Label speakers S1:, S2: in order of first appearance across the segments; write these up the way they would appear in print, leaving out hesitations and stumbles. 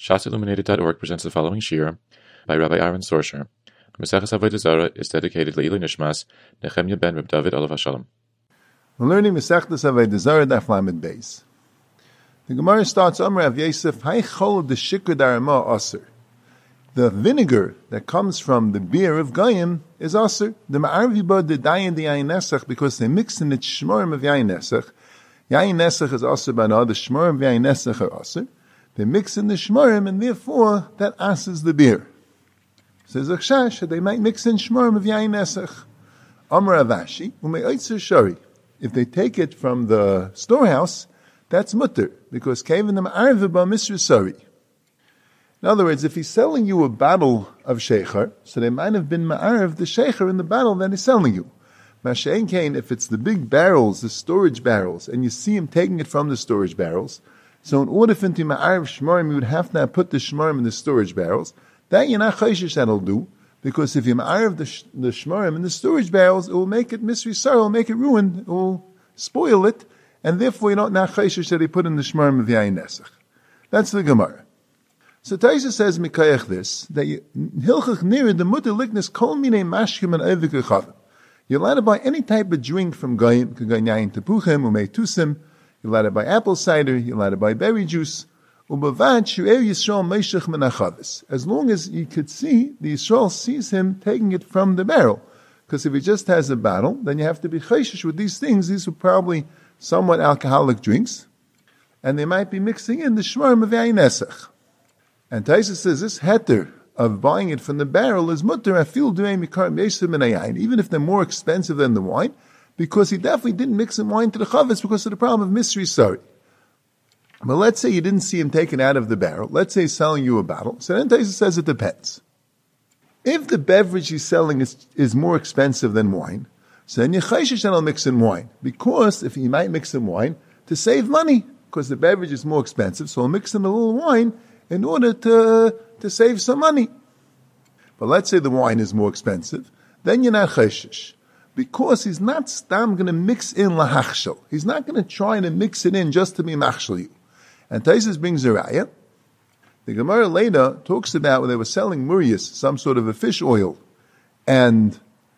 S1: ShatsIlluminated.org presents the following shir by Rabbi Aaron Sorsher. Maseches Avodah Zarah is dedicated Le'ilui Nishmas Nechemya ben Reb David Olav HaShalom.
S2: We're learning Maseches Avodah Zarah Daf Lamed Beis. The Gemara starts, Amar Rav Yosef, Hay chol de shikra darama aser. The vinegar that comes from the beer of Goyim is aser. The ma'arvi ba de dayan de yayin nesach, because they mix in the shmorim of yayin nesach. Yayin nesach is aser bana, the shmorim of yayin nesach are aser. They mix in the shmorim, and therefore that asers the beer. Says a chash that they might mix in shmorim of yayin nesach. Amar Avashi, ume'oitzer shari. If they take it from the storehouse, that's mutter, because kevin them arve ba misra sari. In other words, if he's selling you a bottle of shecher, so they might have been ma'arv the shecher in the bottle that he's selling you. Masha'en kain, if it's the big barrels, the storage barrels, and you see him taking it from the storage barrels, so in order for him to ma'arv shmorim, you would have to put the shmorim in the storage barrels. That you're not chayshish that'll do, because if you ma'arv the shmorim in the storage barrels, it will make it misri sar, it will make it ruined, it will spoil it, and therefore you don't not chayshish that he put in the shmorim of yayin nesach. That's the Gemara. So Taisa says mikayach this, that hilchach near the mutter likness kol minei mashkim and evik echavim. You're allowed to buy any type of drink from Goyim, k'gayin yayin tepuchim, umei tusim. You're allowed to buy apple cider. You're allowed to buy berry juice. Ubavad shu'er Yisrael meishach min hachavis. As long as you could see, the Yisrael sees him taking it from the barrel. Because if he just has a bottle, then you have to be chayshish with these things. These are probably somewhat alcoholic drinks, and they might be mixing in the shmarim of yayin nesach. And Taisa says this heter of buying it from the barrel is mutter afil du'ei mikar me'esim and yayin, even if they're more expensive than the wine, because he definitely didn't mix in wine to the chavetz because of the problem of misri sari. But let's say you didn't see him taken out of the barrel. Let's say he's selling you a bottle. So then Taisa says it depends. If the beverage he's selling is more expensive than wine, so then Yechayshish will mix in wine. Because if he might mix in wine to save money, because the beverage is more expensive, so he'll mix in a little wine in order to save some money. But let's say the wine is more expensive, then you're not Chayshish. Because he's not stam going to mix in lahachshel. He's not going to try to mix it in just to be machshel you. And Taisus brings a raya. The Gemara later talks about when they were selling murias, some sort of a fish oil, and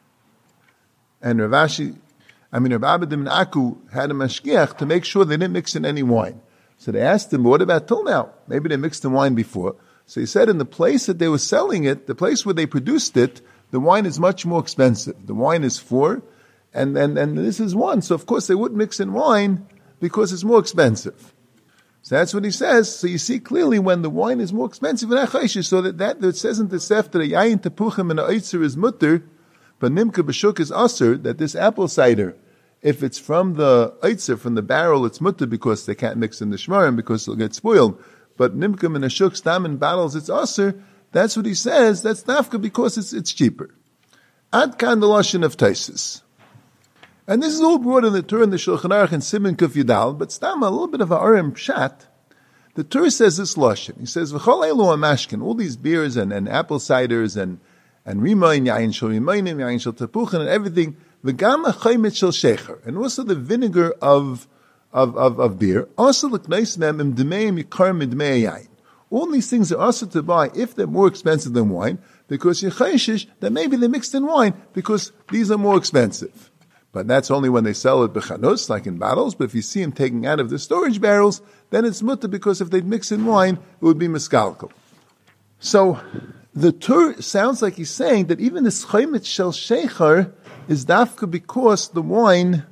S2: Rav Abba ben Aku had a mashgiach to make sure they didn't mix in any wine. So they asked him, what about till now? Maybe they mixed in wine before. So he said in the place that they were selling it, the place where they produced it, the wine is much more expensive. The wine is 4, and this is 1. So of course they wouldn't mix in wine because it's more expensive. So that's what he says. So you see clearly when the wine is more expensive, so that it says in the Sefta that yayin tepuchim and oitzer is mutter, but nimka b'shuk is aser, that this apple cider, if it's from the oitzer, from the barrel, it's mutter because they can't mix in the shmarim because it'll get spoiled. But nimka and ashuk stam in bottles, it's aser. That's what he says. That's nafka because it's cheaper. Ad kan the lashon of Taisus. And this is all brought in the Torah and the Shulchan Aruch and Siman Kuf Yudal, but stam a little bit of a arim pshat. The Torah says this lashon. He says v'chol elu amashkin, all these beers and apple ciders and rimayin, yayin shel rimayim, yayin shel tepuchin, and everything. V'gam ha'chaymet shel shecher, and also the vinegar of beer. Also l'kneis mem im dmeim yikar midmei yayin. All these things are also to buy if they're more expensive than wine, because you're chayshish that maybe they mixed in wine because these are more expensive. But that's only when they sell it b'chanos, like in bottles. But if you see them taking out of the storage barrels, then it's mutter, because if they'd mix in wine, it would be miskalkel. So the Torah sounds like he's saying that even this chaymet shel shecher is dafka because the wine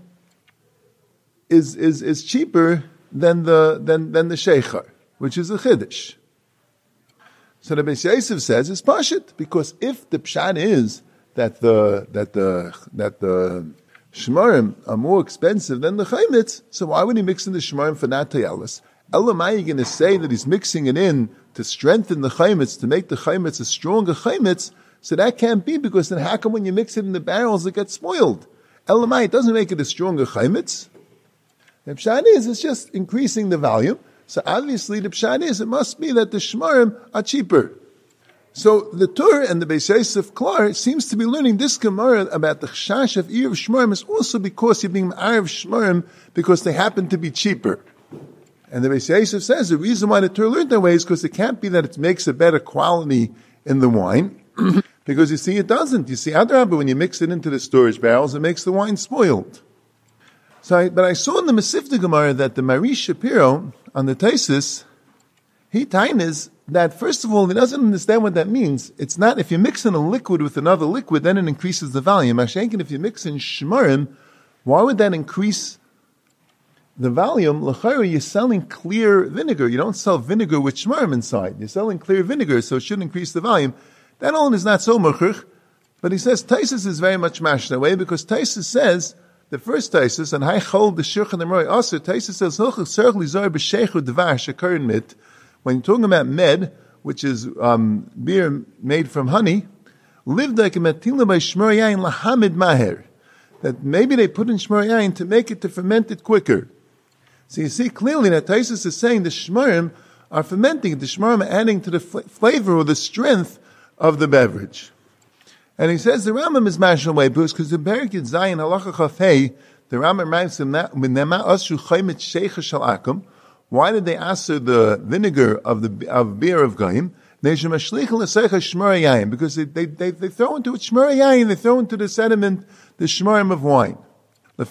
S2: is cheaper than the shecher, which is a chiddush. So the Beis Yosef says it's pashit, because if the pshat is that the shmarim are more expensive than the chaymitz, so why would he mix in the shmarim for not tayalis? Elamai, you going to say that he's mixing it in to strengthen the chaymitz, to make the chaymitz a stronger chaymitz? So that can't be, because then how come when you mix it in the barrels it gets spoiled? Elamai, it doesn't make it a stronger chaymitz. The pshat is, it's just increasing the volume. So obviously the pshat is, it must be that the shmarim are cheaper. So the Torah and the Beis Yosef Klar seems to be learning this Gemara about the chash of Erev Shmarim is also because you're being Ma'arev Shmarim because they happen to be cheaper. And the Beis Yosef says the reason why the Torah learned that way is because it can't be that it makes a better quality in the wine, because you see it doesn't. You see, Adrabah, when you mix it into the storage barrels, it makes the wine spoiled. But I saw in the Masifta Gemara that the Mari Shapiro on the Taisus, he tainas that first of all he doesn't understand what that means. It's not if you mix in a liquid with another liquid, then it increases the volume. Mashenkin, if you mix in shmarim, why would that increase the volume? L'chayra, you're selling clear vinegar. You don't sell vinegar with shmarim inside. You're selling clear vinegar, so it shouldn't increase the volume. That alone is not so mechach, but he says Taisus is very much mashed that way because Taisus says the first Taisus and Haychol the Shirchan the Roy Aser. Taisus says Hilchach Serach Lizar b'Sheichu Dvar Shekarin Mit. When you're talking about med, which is beer made from honey, lived like a metila by shmur yain lahamid maher. That maybe they put in shmur yain to make it to ferment it quicker. So you see clearly that Taisus is saying the shmurim are fermenting. The shmurim are adding to the flavor or the strength of the beverage. And he says the Rambam is mashal way because the Berik Zayin Halacha Chafei, the Rambam writes in that when Nema Asru Chaymet Sheicha Shal Akum. Why did they answer the vinegar of beer of Goyim? Because they throw into it shmur yayin, they throw into the sediment the shmurim of wine. But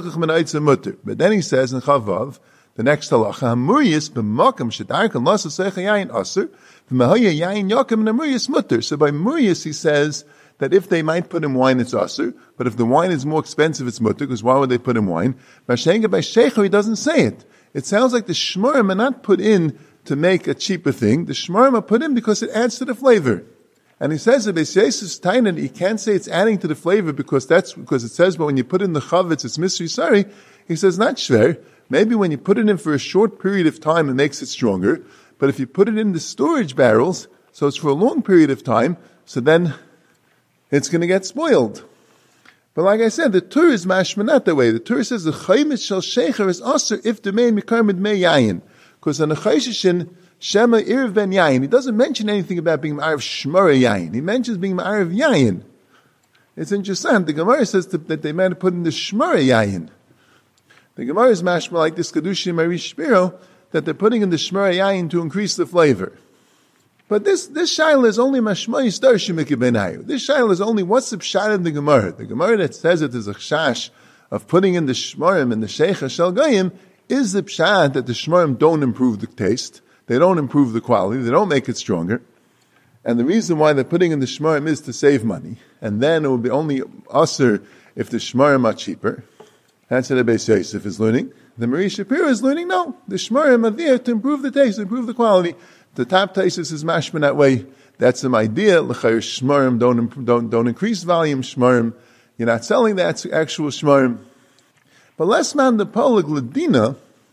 S2: then he says in Chavav, the next halacha, hamuriyis b'makam shedarkan lasa seicha yayin aser, v'mahaya yayin yakim namuriyis mutter. So by muriyis he says that if they might put in wine, it's aser, but if the wine is more expensive, it's mutter, because why would they put in wine? By sheikha, he doesn't say it. It sounds like the shmurim are not put in to make a cheaper thing. The shmurim are put in because it adds to the flavor. And he says that Beis Yosef's tainan, he can't say it's adding to the flavor because it says, but when you put in the chavetz, it's misri sari. He says, not shver. Maybe when you put it in for a short period of time, it makes it stronger. But if you put it in the storage barrels, so it's for a long period of time, so then it's going to get spoiled. But like I said, the Torah is mashma not that way. The Torah says the chaymet shel shecher is aser if the main mikarmid me yayin. Because on the chayshishin, shema irv ben yayin, he doesn't mention anything about being ma'ariv shmara yayin. He mentions being ma'ariv yayin. It's interesting. The Gemara says that they might have put in the shmara yayin. The Gemara is mashma like this Kedushim Mari Shapiro, that they're putting in the shmara yayin to increase the flavor. But this shaila is only mashma yistar shemiki benayu. This shaila is only what's the pshat in the Gemara. The Gemara that says that there's a chash of putting in the shmarim and the sheikha shel goyim is the pshat that the shmarim don't improve the taste, they don't improve the quality, they don't make it stronger. And the reason why they're putting in the shmarim is to save money. And then it will be only aser if the shmarim are cheaper. That's what the Beis Yosef is learning. The Mari Shapiro is learning, no, the shmarim are there to improve the taste, to improve the quality. The top Taisus is mashman that way. That's some idea. L'chayr shmarim don't increase volume. Shmarim, you're not selling that actual shmarim. But less man the polig ladina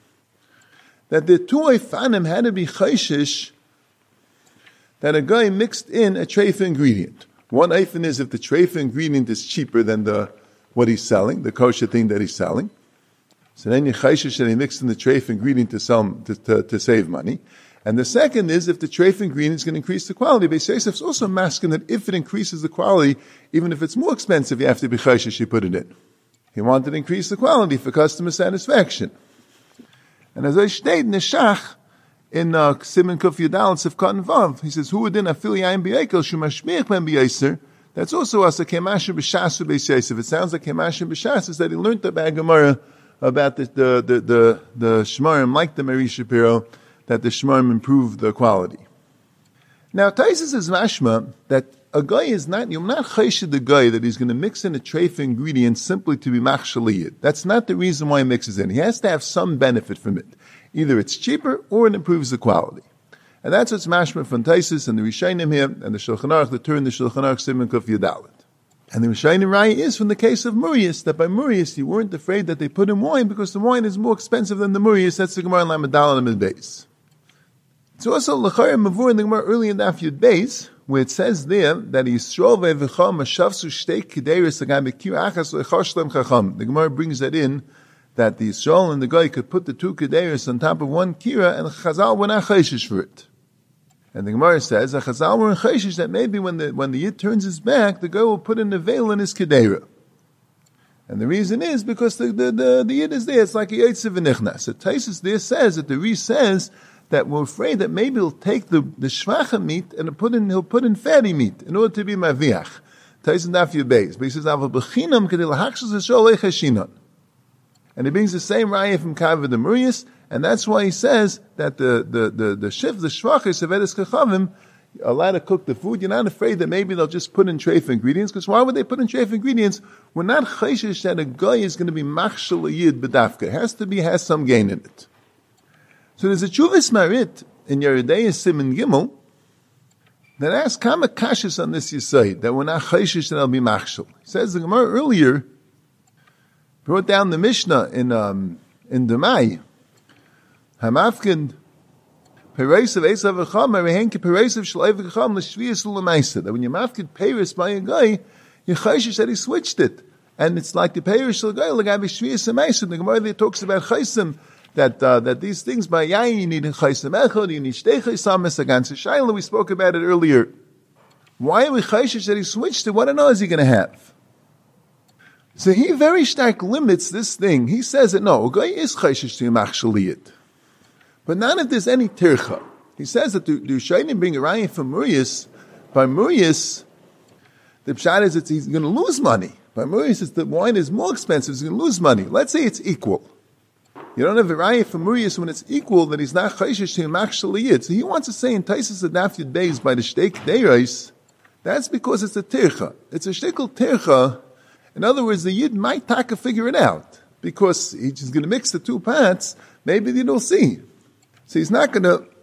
S2: that the two oifanim had to be chayshish that a guy mixed in a treifa ingredient. One oifan is if the treifa ingredient is cheaper than what he's selling, the kosher thing that he's selling. So then you chayshish that he mixed in the treifa ingredient to save money. And the second is if the treifa ingredient is going to increase the quality. Beis Yosef's also masking that if it increases the quality, even if it's more expensive, you have to be chayshish, you put it in. He wanted to increase the quality for customer satisfaction. And as I stated in the Shach, in Siman Kuf Yudal Sefkat Vav, he says, "Who would then afil yayin b'yekel shumashmiach ben b'yeser?" That's also us a kemasha b'shas Beis Yosef. It sounds like kemasha b'shas is that he learned about Gemara about the shmarim like the Mari Shapiro, that the shmarim improve the quality. Now, Taisus is mashma that a guy is not, you're not chayshid the guy that he's going to mix in a treifa ingredient simply to be machshaliyid. That's not the reason why he mixes in. He has to have some benefit from it. Either it's cheaper or it improves the quality. And that's what's mashma from Taisus and the Rishayim here, and the Shulchan Aruch, the Tur and the Shulchan Aruch Siman Kuf Yudalet. And the Rishayim Raya is from the case of Murius, that by Murius you weren't afraid that they put in wine because the wine is more expensive than the Murius. That's the Gemara in Lamed and Beis. It's also L'chayim Mavur in the Gemara early in the Afyud Beis, where it says there that Yisrael ve'evecham mashavsu shtei kederis agam b'kir achas le'chashlem chacham. The Gemara brings that in, that the Yisrael and the guy could put the two kederis on top of one kira, and Chazal were not chayshish for it. And the Gemara says that Chazal were in chayshish that maybe when the yid turns his back, the guy will put in the veil in his kedera. And the reason is because the Yid is there. It's like a Yotze v'nichnas. So Taisus there says that the Ri says that we're afraid that maybe he'll take the shvacha meat and he'll put in fatty meat in order to be maviach. Taisus Daf Yud Beis. But he says, Aval b'chinam kedei lahakshus hashol leichashinon. And he brings the same raya from Kavod the Murius, and that's why he says that the shvachis of Edes Kachavim, you're allowed to cook the food. You're not afraid that maybe they'll just put in treif ingredients, because why would they put in treif ingredients? We're not chayshish that a guy is going to be machshel yid b'dafka. It has some gain in it. So there's a Chuvas Marit in Yeridei Siman Gimel that asks Kama Kashis on this Yisayid, that we're not chayshish that I'll be machshel. He says the Gemara earlier brought down the Mishnah in Demai. Hamafkin Pereis of Esav Echam, Rehenke Pereis of Shleiv Echam, L'shviyas L'maisa. That when you mafkin Pereis by a guy, you chayshish that he switched it. And it's like the Pereis Shel Guy, like Shviyas L'maisa. The Gemara there talks about chaysim, that these things by yayin, you need chaysim echad, you need shtei chaysam, against Shaila. We spoke about it earlier. Why are we chayshish that he switched it? What on is he going to have? So he very stark limits this thing. He says that no, a guy is chayshish to machshaliyit. But not if there's any tircha. He says that the Shainim bring a raya from Murius. By Murius, the pshat is that he's going to lose money. By Murius, the wine is more expensive, he's going to lose money. Let's say it's equal. You don't have a raya from Murius when it's equal, that he's not chayshish to machshaliyit. So he wants to say in Taisus Adaf Yud Beis by the shteik deiros, that's because it's a tircha. It's a shtickle tircha. In other words, the Yid might taka figure it out, because he's going to mix the two parts. Maybe the Yid will see. So he's not going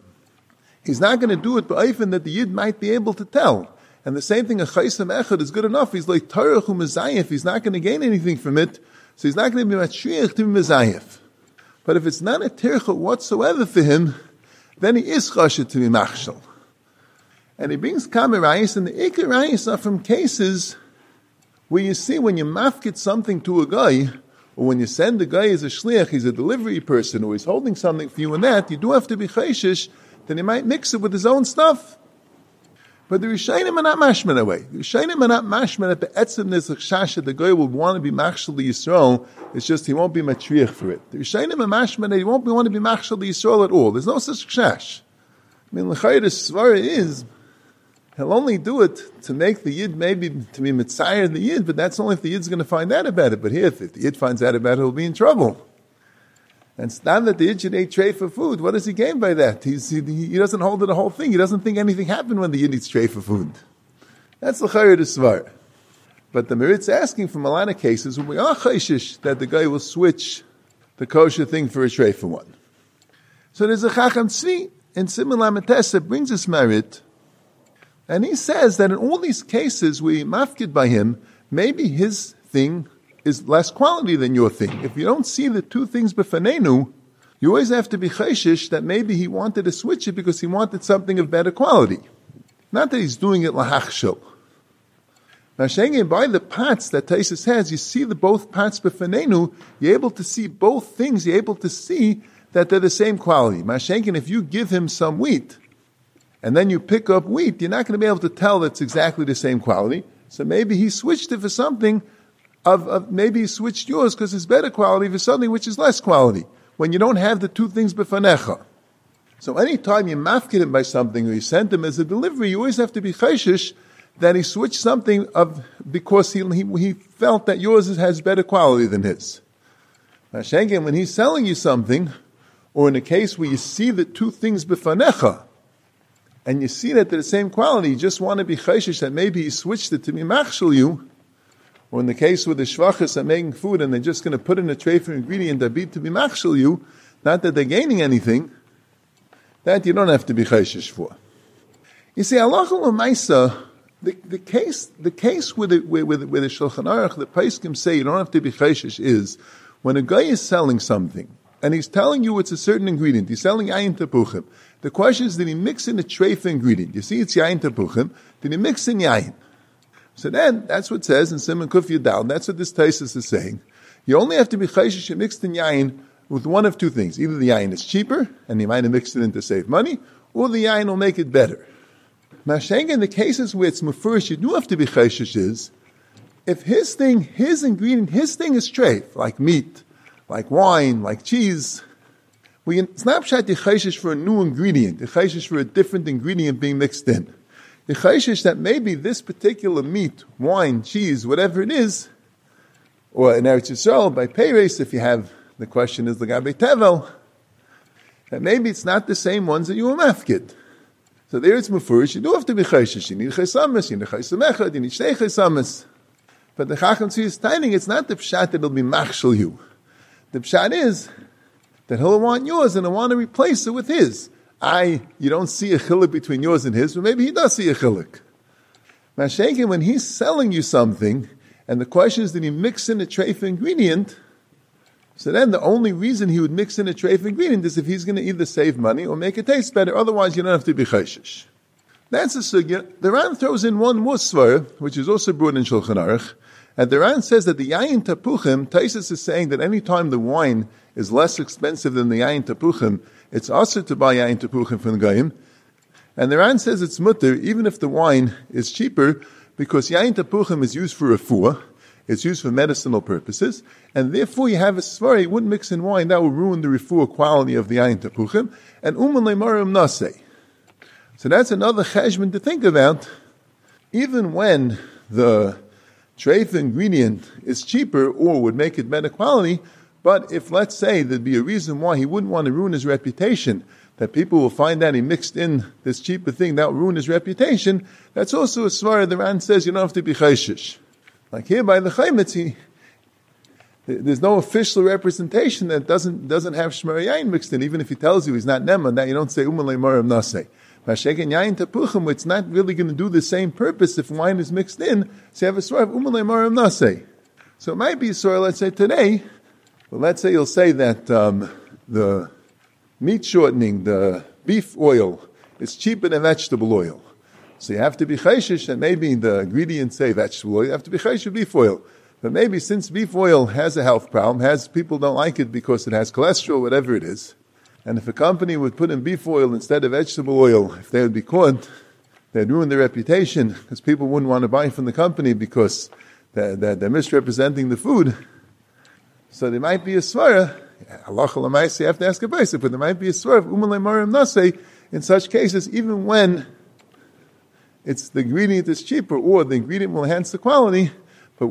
S2: to do it ba'ifin that the Yid might be able to tell. And the same thing, a chaysam echad is good enough. He's like Torah hu mezayif. He's not going to gain anything from it. So he's not going to be matriach to be mezayif. But if it's not a tircha whatsoever for him, then he is chashed to be machshel. And he brings kamerayis, and the ikarayis are from cases where you see when you mafkit something to a guy, or when you send a guy as a shliach, he's a delivery person, or he's holding something for you and that, you do have to be chayshish, then he might mix it with his own stuff. But the Rishayim are not mashman away. The Rishayim are not mashman at the etzemness of shasha, the guy will want to be machshel the Yisrael, it's just he won't be matriach for it. The Rishayim are mashman that he won't want to be machshel the Yisrael at all. There's no such shash. I mean, l'chayr the svara is, he'll only do it to make the Yid maybe to be mitzayer the Yid, but that's only if the Yid's going to find out about it. But here, if the Yid finds out about it, he'll be in trouble. And it's not that the Yid should eat tray for food. What does he gain by that? He doesn't hold to the whole thing. He doesn't think anything happened when the Yid eats tray for food. That's l'chayr the svar. But the Merit's asking from a lot of cases when we are chayshish that the guy will switch the kosher thing for a tray for one. So there's a Chacham Tzvi in Siman Lametes that brings us Merit. And he says that in all these cases we mafkid by him, maybe his thing is less quality than your thing. If you don't see the two things b'fanenu, you always have to be chayshish that maybe he wanted to switch it because he wanted something of better quality. Not that he's doing it lahachshel. Now, by the parts that Taisus has, you see the both parts b'fanenu, you're able to see both things, you're able to see that they're the same quality. Mashenkin, if you give him some wheat, and then you pick up wheat, you're not going to be able to tell that's exactly the same quality. So maybe he switched it for something maybe he switched yours because it's better quality for something which is less quality. When you don't have the two things befanecha. So anytime you mafkid him by something or you send him as a delivery, you always have to be chayshish that he switched something because he felt that yours has better quality than his. Now, Shengen, when he's selling you something, or in a case where you see the two things befanecha, and you see that they're the same quality, you just want to be chayshish that maybe he switched it to be machshel you, or in the case with the shvachas are making food and they're just going to put in a tray for ingredient that be to be machshel you, not that they're gaining anything, that you don't have to be chayshish for. You see, halacha l'maisa, the case with the Shulchan Aruch, the Paiskim say you don't have to be chayshish is when a guy is selling something and he's telling you it's a certain ingredient, he's selling yayin tepuchim. The question is, did he mix in a tray for ingredient? You see, it's yayin tepuchim. Did he mix in yayin? So then, that's what it says in Siman Kuf Yudal. That's what this Taisus is saying. You only have to be chayshish mixed in yayin with one of two things. Either the yayin is cheaper, and he might have mixed it in to save money, or the yayin will make it better. Mashenga, in the cases where it's mufurish, you do have to be chayshish is, if his thing is treif, like meat, like wine, like cheese, it's not pshat the chayshish for a new ingredient, the chayshish for a different ingredient being mixed in. The chayshish that maybe this particular meat, wine, cheese, whatever it is, or in Eretz Yisrael, by Peiros, if you have, the question is l'gabei tevel, that maybe it's not the same ones that you were mafkid. So there it's mufurish, you do have to be chayshish, you need chaysamas, you need chaysamechad, you need shtei chaysamas. But the Chacham Tzvi is telling it's not the pshat that it'll be machshel you. The pshat is that he'll want yours and he'll want to replace it with his. You don't see a chiluk between yours and his, but maybe he does see a chiluk. Mashenkin, when he's selling you something, and the question is, did he mix in a treif ingredient? So then the only reason he would mix in a treif ingredient is if he's going to either save money or make it taste better. Otherwise, you don't have to be chayshish. That's the sugya. The Ran throws in one more svar, which is also brought in Shulchan Aruch. And the Ran says that the yayin tapuchim, Taisus is saying that any time the wine is less expensive than the yayin tapuchim, it's also to buy yayin tapuchim from the goyim. And the Ran says it's mutter, even if the wine is cheaper, because yayin tapuchim is used for refuah, it's used for medicinal purposes, and therefore you have a svar, you wouldn't mix in wine, that would ruin the refuah quality of the yayin tapuchim, and uman leimarim naseh. So that's another cheshbon to think about. Even when the treif ingredient is cheaper or would make it better quality, but if, let's say, there'd be a reason why he wouldn't want to ruin his reputation, that people will find out he mixed in this cheaper thing, that will ruin his reputation, that's also a svara. The Ran says you don't have to be chayshish. Like here by the Chaimitz, there's no official representation that doesn't have shmar yain mixed in, even if he tells you he's not neman, that you don't say umalei marim naseh. Mashiach yain tapuchim, it's not really going to do the same purpose if wine is mixed in. So you have a svar of umalei marim naseh. So it might be a svar, let's say today. Well, let's say you'll say that the meat shortening, the beef oil, is cheaper than vegetable oil. So you have to be chayshish, and maybe the ingredients say vegetable oil, you have to be chayshish beef oil. But maybe since beef oil has a health problem, people don't like it because it has cholesterol, whatever it is, and if a company would put in beef oil instead of vegetable oil, if they would be caught, they'd ruin their reputation, because people wouldn't want to buy from the company because they're misrepresenting the food. So there might be a svara, halacha l'maaseh, you have to ask a basic, but there might be a svara of umalei marim naseh in such cases, even when it's the ingredient is cheaper, or the ingredient will enhance the quality, but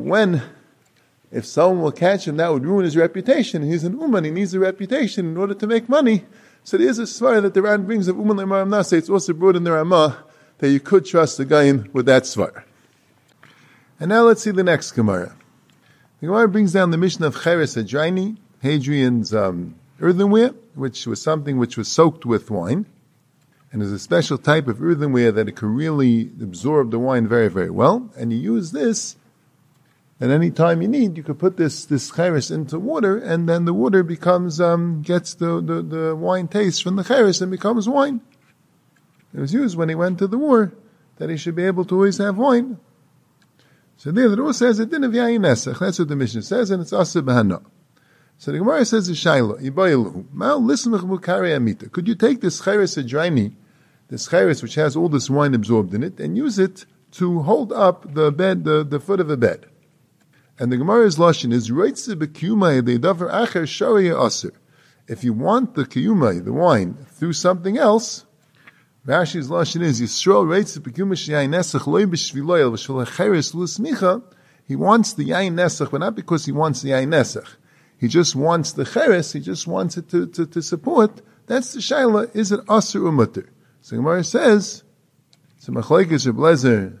S2: if someone will catch him, that would ruin his reputation, and he's an uman, he needs a reputation in order to make money. So there is a svara that the Ran brings of umalei marim naseh. It's also brought in the Ramah that you could trust the Goyim with that svara. And now let's see the next Gemara. The Gemara brings down the Mishnah of Cheres Hadriani, Hadrian's earthenware, which was something which was soaked with wine. And there's a special type of earthenware that it can really absorb the wine very, very well. And you use this, and any time you need, you could put this cheres into water, and then the water becomes, gets the wine taste from the cheres and becomes wine. It was used when he went to the war, that he should be able to always have wine. So there, the Ruh says, it didn't have yayin nesach. That's what the Mishnah says, and it's asa b'hana. So the Gemara says, Shayla, Yibayilu, Ma'al lismach bukari amita. Could you take this cheres hadriani, this cheres which has all this wine absorbed in it, and use it to hold up the bed, the foot of a bed? And the Gemara's lashon is, Reitze b'kiyumai de'davar acher shariya aser. If you want the kiyumai, the wine, through something else, Rashi's lashon is Yisrael reitz b'kiyumah sheyayin nesach loy b'shviloyel v'shvil hacheres l'smicha. He wants the yayin nesach, but not because he wants the yayin nesach. He just wants the cheres. He just wants it to support. That's the shaila. Is it aser or mutter? So Gemara says, "So machlekes Reb Lezer,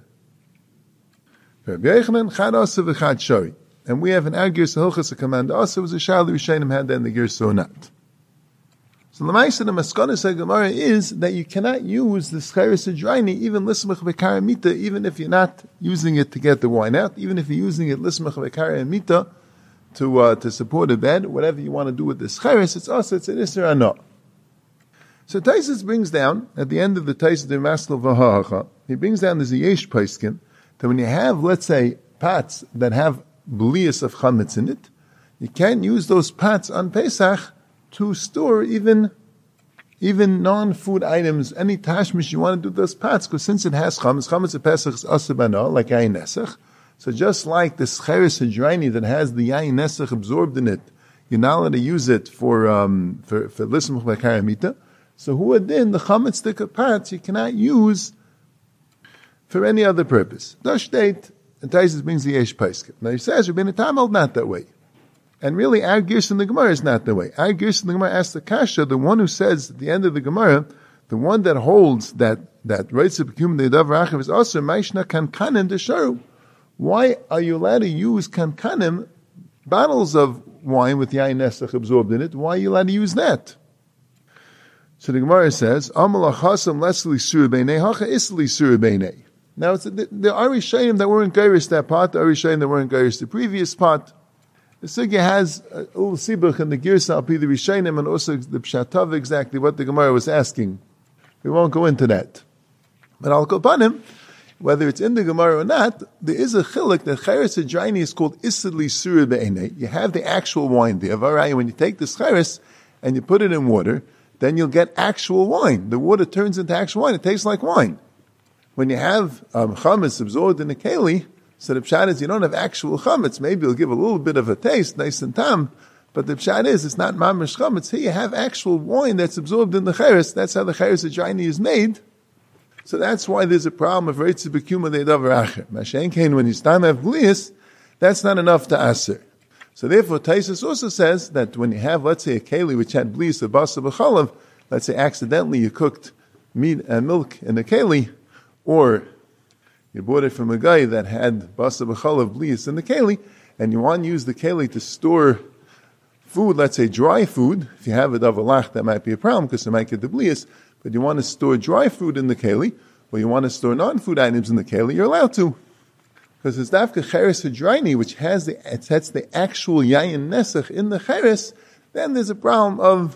S2: Reb Yochanan chad aser v'chad shari." And we have an argues hilchas a command aser was a shaila Rishonim had then the gersa or not. So the Maisa, the Maskonis Gemara is that you cannot use the cheres hadriani, even lismach v'karamita, even if you're not using it to get the wine out, even if you're using it lismach v'karamita to support a bed, whatever you want to do with this cheres, it's also it's an isser anah. So Taisus brings down at the end of the Taisus de Maslo v'Hahacha, he brings down the Yesh Paiskin that when you have, let's say, pots that have blias of chametz in it, you can't use those pots on Pesach to store even non-food items, any tashmish you want to do those pots, because since it has chametz of Pesach is asur b'ana, like yayin nesach, So just like the Scheres Hadraini that has the Yayin Nesach absorbed in it, you're not allowed to use it for Lismach B'Karamita. So who adin, the Chametz Stika parts, you cannot use for any other purpose. Das state, and Taisus brings the Yesh Paiskim. Now he says, Rabbeinu Tam held not that way. And really, our Girs in the Gemara is not that way. Our Girs in the Gemara asks the Kasha, the one who says at the end of the Gemara, the one that holds that Reitzah B'Kum De'edav Rachav is also Maishna Kankanim Desharu. Why are you allowed to use Kankanim, bottles of wine with Yain Nesach absorbed in it? Why are you allowed to use that? So the Gemara says, Amal Achasam Lesli Surah Beinei, Hacha Isli Surah Beinei. Now, there are Rishayim that weren't Geiris that part, there are Rishayim that weren't Geiris the previous part. The Sugya has a little Sibuch in the Girsa, Al Pi the Rishayim, and also the Pshatav, exactly what the Gemara was asking. We won't go into that. But I'll go upon him, whether it's in the Gemara or not, there is a chiluk that Cheres Hadraini is called Isidli Surah Be'enei. You have the actual wine there. When you take this Cheres and you put it in water, then you'll get actual wine. The water turns into actual wine. It tastes like wine. When you have chametz absorbed in a keli, so the pshat is you don't have actual chametz. Maybe it'll give a little bit of a taste, nice and tam, but the pshat is it's not mamish chametz. Here you have actual wine that's absorbed in the cheres. That's how the Cheres Hadraini is made. So that's why there's a problem of Reitzah B'Kuma De'edav Rachav. Mashen Kain, when he's time have blias, that's not enough to aser. So therefore, Taisus also says that when you have, let's say, a keli which had blias of basa b'chalav, let's say accidentally you cooked meat and milk in a keli, or you bought it from a guy that had basa b'chalav blias in the keli, and you want to use the keli to store food, let's say dry food. If you have a davalach, that might be a problem because it might get the blias. But you want to store dry food in the keli, or you want to store non-food items in the keli, you're allowed to. Because it's Dafka Cheres Hadraini, which has the actual Yayin Nesach in the Cheres, then there's a problem of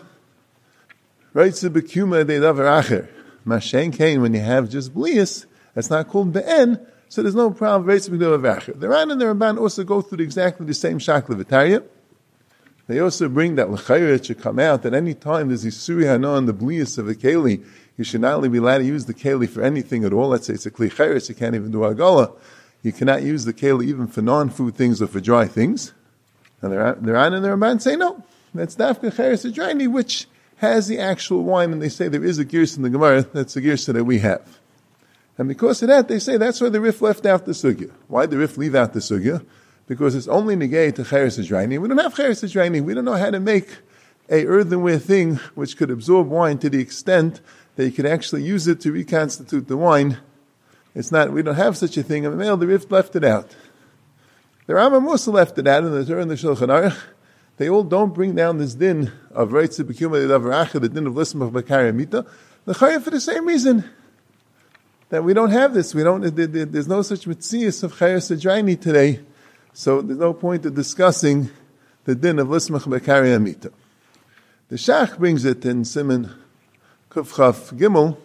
S2: Reitzah B'Kuma De'edav Rachav. Mashen Kain, when you have just blias, that's not called Be'en, so there's no problem Reitzah B'Kuma De'edav Rachav. The Ran and the Ramban also go through exactly the same Shakla V'Tarya. They also bring that l'chayra it should come out that any time there's Yisuri Hana on the blias of a keli, you should not only be allowed to use the keli for anything at all. Let's say it's a kli chayres, you can't even do agala. You cannot use the keli even for non-food things or for dry things. And the Ran and the Ramban say no. That's Dafka Cheres Hadraini, which has the actual wine, and they say there is a girs in the Gemara, that's the girs that we have. And because of that, they say that's why the Rif left out the sugya. Why did the Rif leave out the sugya? Because it's only negate to Cheres Hadraini. We don't have Cheres Hadraini. We don't know how to make a earthenware thing which could absorb wine to the extent that you could actually use it to reconstitute the wine. It's not, we don't have such a thing. And the Rif left it out. The Rambam also left it out in the Torah and the Shulchan Aruch. They all don't bring down this din of Reitzah B'Kuma De'edav Rachav, the din of Lismach B'Karamita. The Chayah for the same reason. That we don't have this. There's no such mitzias of Cheres Hadraini today. So there's no point of discussing the din of Lismach B'Kari Amita. The Shach brings it in Siman Kuf Chaf Gimel,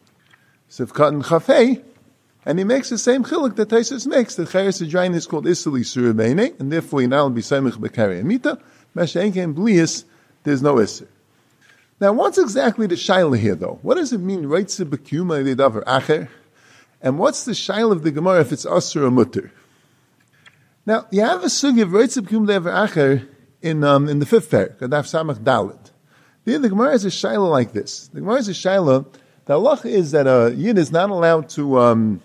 S2: Sivkat and Chafei, and he makes the same chiluk that Taisus makes, that Cheres Hadraini is called Isli Surah Beinei, and therefore you now be Samech B'Kari Amita, Mashenken Blias, there's no Isser. Now what's exactly the Shaila here though? What does it mean, Reitzah B'Kuma De'edav Rachav? And what's the Shaila of the Gemara if it's Asur or Mutter? Now, you have a sugi of Reitzah B'Kuma De'edav Rachav in the fifth parak, Adaf Samach Dalet. The Gemara has a shaila like this. The Gemara has a shaila. The halacha is that a yid is not allowed to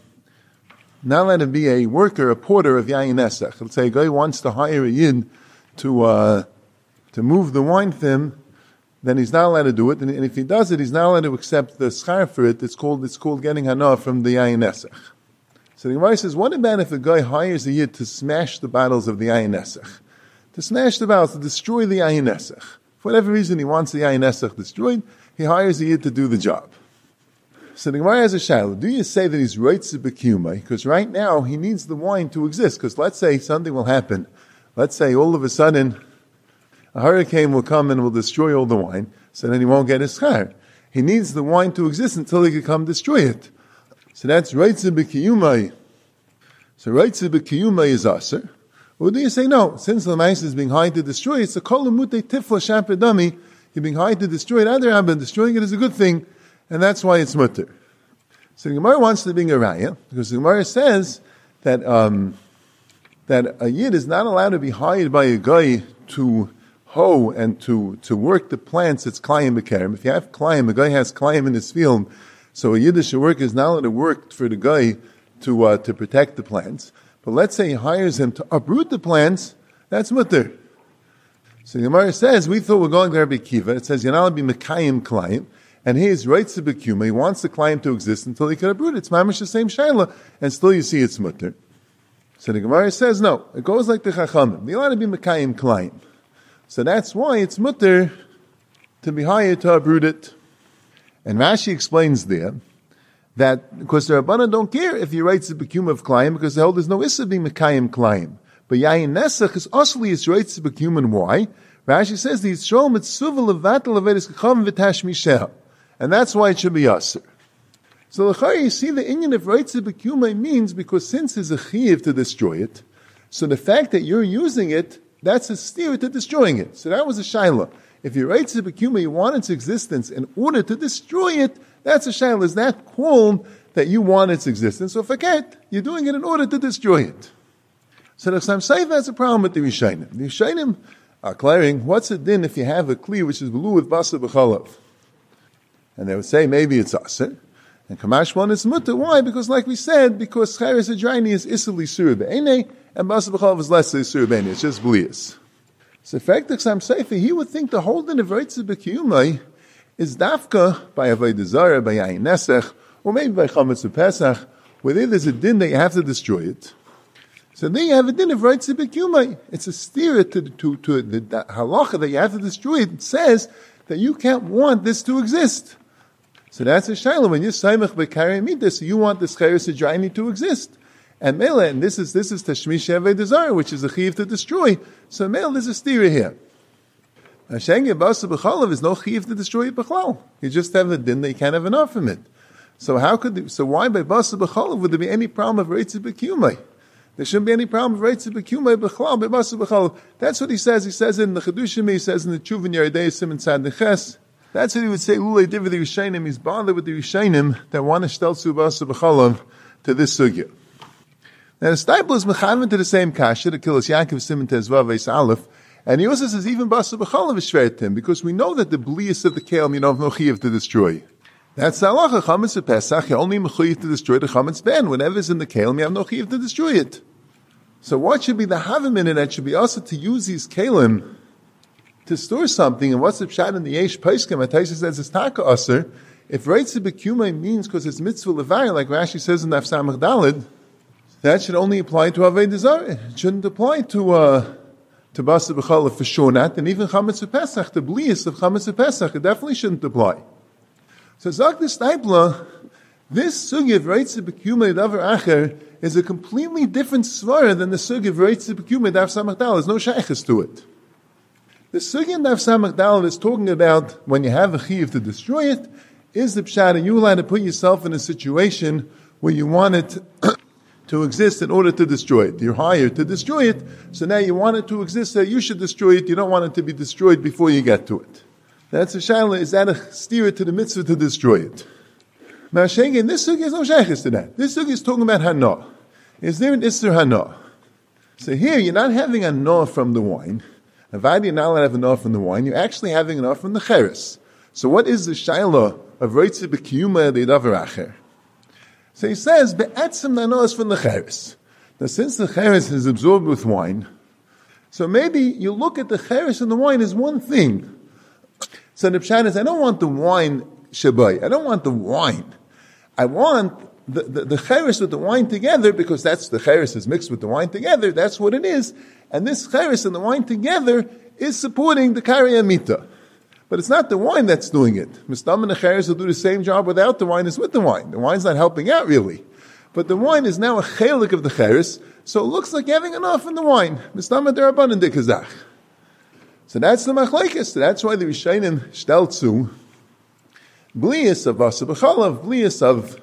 S2: be a worker, a porter of Yayin Nesach. Let's say a guy wants to hire a yid to move the wine for him, then he's not allowed to do it. And if he does it, he's not allowed to accept the schar for it. It's called getting hana from the Yayin Nesach. So the Gemara says, what about if a guy hires a yid to smash the bottles of the Yayin Nesach? To smash the bottles, to destroy the Yayin Nesach. For whatever reason he wants the Yayin Nesach destroyed, he hires a yid to do the job. So the Gemara has a shaila. Do you say that he's Reitzah B'Kuma? Because right now he needs the wine to exist. Because let's say something will happen. Let's say all of a sudden a hurricane will come and will destroy all the wine. So then he won't get his schar. He needs the wine to exist until he can come destroy it. So that's Reitzah B'Kiyumai. So Reitzah B'Kiyumai is aser. Or do you say no? Since the mice is being hired to destroy it, it's a kol umutei tifla shapedami. You're being hired to destroy it. Adarabah, destroying it is a good thing, and that's why it's mutter. So the Gemara wants to bring a raya because the Gemara says that that a yid is not allowed to be hired by a guy to hoe and to work the plants. It's klayim b'kerem. If you have klayim, a guy has klayim in his field, so a Yiddish worker is not allowed to work for the guy to protect the plants. But let's say he hires him to uproot the plants, that's mutter. So the Gemara says, we thought we're going to Rabbi Akiva. It says, you're not allowed to be mekayim klayim, and he is right to bekuma. He wants the klayim to exist until he can uproot it. It's mamish the same shayla, and still you see it's mutter. So the Gemara says, no, it goes like the Chachamim. You're allowed to be mekayim klayim. So that's why it's mutter to be hired to uproot it. And Rashi explains there that because the Rabbanan don't care if he writes the Bekum of Klayim, because they hold there's no issa being Mekayim Klayim. But Yayin Nesach is osli is writes the Bekum, and why? Rashi says the Yisrael mitzvah levatel avedis kacham v'tash mishel, and that's why it should be aser. So l'chari, you see the inyan of writes the Bekum means because since there's a chiyuv to destroy it, so the fact that you're using it, that's a steer to destroying it. So that was a shayla. If you write the Bekuma, you want its existence in order to destroy it, that's a shayla. Is that called that you want its existence? So forget, you're doing it in order to destroy it. So the Chassam Sofer has a problem with the Rishonim. The Rishonim are declaring, what's the din if you have a kli which is blue with basa b'chalav? And they would say maybe it's aser. And Kamash one is mutter. Why? Because like we said, because Cheres Adraini is isli sur be'enei, and basa b'chalav is less sur be'enei. It's just blias. So in fact, the Chassam Sofer, he would think the whole din of Reitzah B'Kiyumai is dafka by Avodah Zarah, by Yayin Nesach, or maybe by Chametz Pesach, where there's a din that you have to destroy it. So then you have a din of Reitzah B'Kiyumai. It's a steer to the halacha that you have to destroy it. It says that you can't want this to exist. So that's a shayla. When you're Saimach B'Karei Midah, so you want this Cheres Adraini to exist. And Mela, and this is Tashmish Avodah Zarah, which is a chiv to destroy. So Mela, there's a stira here. Hashengi Basa B'chalav is no chiv to destroy it b'chlal. You just have a din that you can't have enough from it. So why by Basa B'chalav would there be any problem of Reitzah B'Kiyumai? There shouldn't be any problem of Reitzah B'Kiyumai b'chlal by Basa B'chalav. That's what he says. He says it in the Chedushim, he says in the Chuvin Yeridei Simon Tzad Neches. That's what he would say, Lulei Div the Rishayim. He's bothered with the Rishayim that want to shtelzu Basa B'chalav to this sugya. Now the Steipler is mechaven to the same kasha, the Kilos Yaakov Simon Tezvav Eis Aleph, and he also says even Basa B'chalav is shver to him, because we know that the blias of the kelim you don't have no chiyav to destroy. That's the halacha. Chametz Pesach, you only mechayiv to destroy the chametz ben. Whenever it's in the kelim, you have no chiyav to destroy it. So what should be the havim in it that should be also to use these kelim to store something? And what's the pshat in the Yesh Paiskim? Ataisa says it's taka aser. If Reitzah B'Kiyumai means because it's mitzvah levar, like Rashi says in Daf Samach Daled, that should only apply to Avodah Zarah. It shouldn't apply to Basa B'chalav for sure not, and even Chametz Pesach, the blias of Chametz Pesach, it definitely shouldn't apply. So Zak the Steipler, this sugi of Reitzah B'Kiyumai Davar Acher is a completely different svara than the sugi of Reitzah B'Kiyumai Daf Samach Daled. There's no shaychus to it. The sugi in Daf Samach Daled is talking about when you have a chiyuv to destroy it, is the pshat, and you allowed to put yourself in a situation where you want it to exist in order to destroy it. You're hired to destroy it, so now you want it to exist, so you should destroy it. You don't want it to be destroyed before you get to it. That's a shayla. Is that a steer to the mitzvah to destroy it? Now, Shengen, this sugi is no shaykhis to that. This sugi is talking about hana. Is there an isser hana? So here, you're not having hana from the wine. Avad, you're not allowed to have hana from the wine. You're actually having hana from the cheres. So what is the shayla of Reitzah B'Kiyumai Davar Acher? So he says, Be'etzem nano is from the cheres. Now since the cheres is absorbed with wine, so maybe you look at the cheres and the wine as one thing. So the pshat is, I don't want the wine shabai. I don't want the wine. I want the cheres with the wine together, because that's the cheres is mixed with the wine together. That's what it is. And this cheres and the wine together is supporting the karei amita. But it's not the wine that's doing it. Mistam and the cheres will do the same job without the wine as with the wine. The wine's not helping out really. But the wine is now a chelik of the cheres, so it looks like having enough in the wine. Mistam and derabanan dekazach. So that's the machlekes. So that's why the Rishayim shtelzu blias of Basa B'chalav, blias of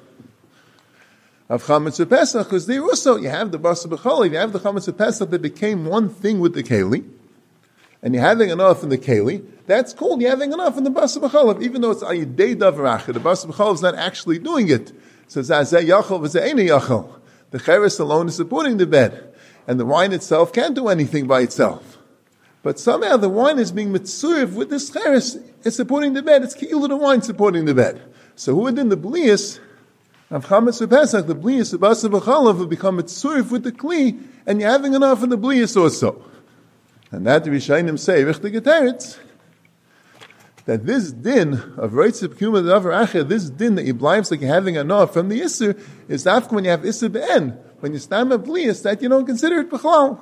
S2: Chametz Pesach, because there also you have the Basa B'chalav, you have the Chametz Pesach that became one thing with the keli, and you're having enough in the keli. That's called you're having enough in the Basa B'chalav, even though it's ayidei davar acher. The Basa B'chalav is not actually doing it. So zeh yachal v'zeh eini yachal. The cheres alone is supporting the bed. and the wine itself can't do anything by itself. But somehow the wine is being mitzurif with this cheres. It's supporting the bed. It's ki'ilu the wine supporting the bed. So who within the blias of chametz Pesach, the blias of basa v'chalav will become mitzurif with the kli, and you're having enough in the blias also. And that the Rishonim say, richtig geteretz, that this din of Reitzib Kuma Davar Acher, this din that you blives like you're having enough from the Isser, is after when you have Isser Be'en. When you stand up blias, that you don't consider it B'chlal.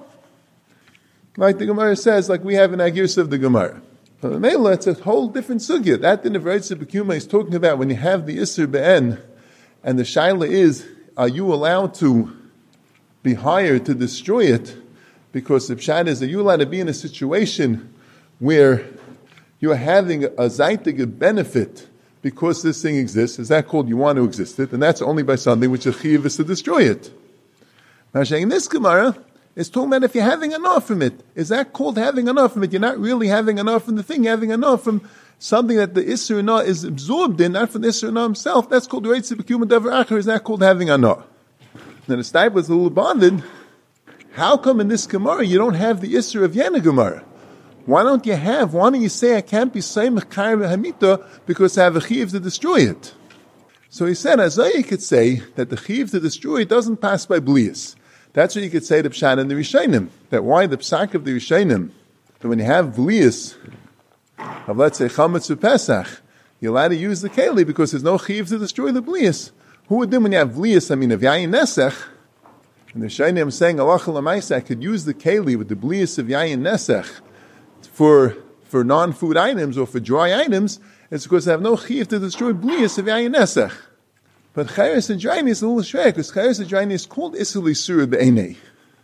S2: Like the Gemara says, like we have in Agirsa of the Gemara. But the Mela, it's a whole different sugya. That din of Reitzib Kuma is talking about when you have the Isser Be'en, and the Shaila is, are you allowed to be hired to destroy it? Because the Pshat is, are you allowed to be in a situation where you're having a zaitig benefit because this thing exists? Is that called you want to exist it? And that's only by something which a chiyuv is to destroy it. Now, saying this Gemara is talking about if you're having enough from it. Is that called having enough from it? You're not really having enough from the thing. You're having enough from something that the Isser Anah is absorbed in, not from the Isser Anah himself. That's called Reitzib B'Kiyum Davar Acher. Is that called having Anah? Then the Steib was a little bonded. How come in this Gemara you don't have the Isser of Yana Gemara? Why don't you say I can't be Saimach Karim Hamita because I have a Chiv to destroy it? So he said, Azai could say that the Chiv to destroy it doesn't pass by Blias. That's what you could say to Pshat and the Rishonim. That why the Psak of the Rishonim, that when you have Blias of, let's say, Chametz Pesach, you're allowed to use the Keli because there's no Chiv to destroy the Blias. Who would then when you have Blias, of Yayin Nesech, and the Rishonim saying, Allah L'maisa, I could use the Keli with the Blias of Yayin Nesech for non-food items or for dry items, it's because they have no chiv to destroy blias of yayin nesech. But chayrus and draini is a little shreik, because chayrus and draini is called isuli surah be'enei.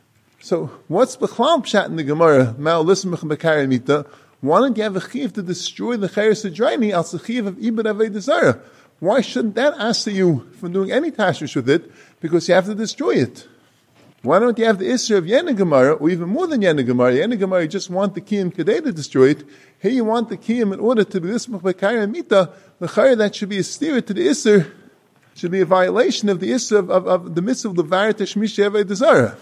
S2: So what's b'chlal pshat in the Gemara? Ma'al listen b'chambakari mita. Why don't you have a chiv to destroy the chayrus and draini al chiv of ibad avei zara? Why shouldn't that answer you from doing any tashmish with it? Because you have to destroy it. Why don't you have the Isser of Yena Gemara, or even more than Yena Gemara? Yena Gemara, you just want the Kiyim Kedei to destroy it. Here you want the Kiyim in order to be this Mechbekari and Mita. The Chayr, that should be a steer to the Isser, should be a violation of the Isser of the mitzvah of the Varat Shmish Evei Dezara.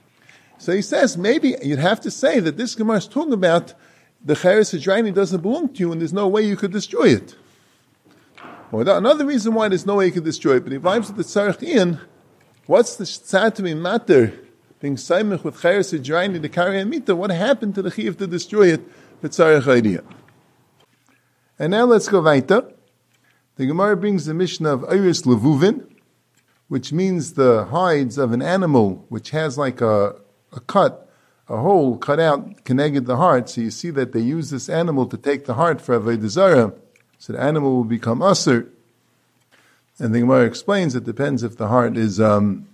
S2: So he says, maybe you'd have to say that this Gemara is talking about the Chayr Sedraini doesn't belong to you and there's no way you could destroy it. Or another reason why there's no way you could destroy it, but he vibes with the Tzarech Ian. What's the tzad to be matter, being saimich with chayer sedraini to carry a mita? What happened to the chiv to destroy it? The tzarech idea. And now let's go weiter. The Gemara brings the Mishnah of Iris Levuvin, which means the hides of an animal which has like a cut, a hole cut out connected the heart. So you see that they use this animal to take the heart for Avodah Zarah. So the animal will become usher. And the Gemara explains it depends if the heart is round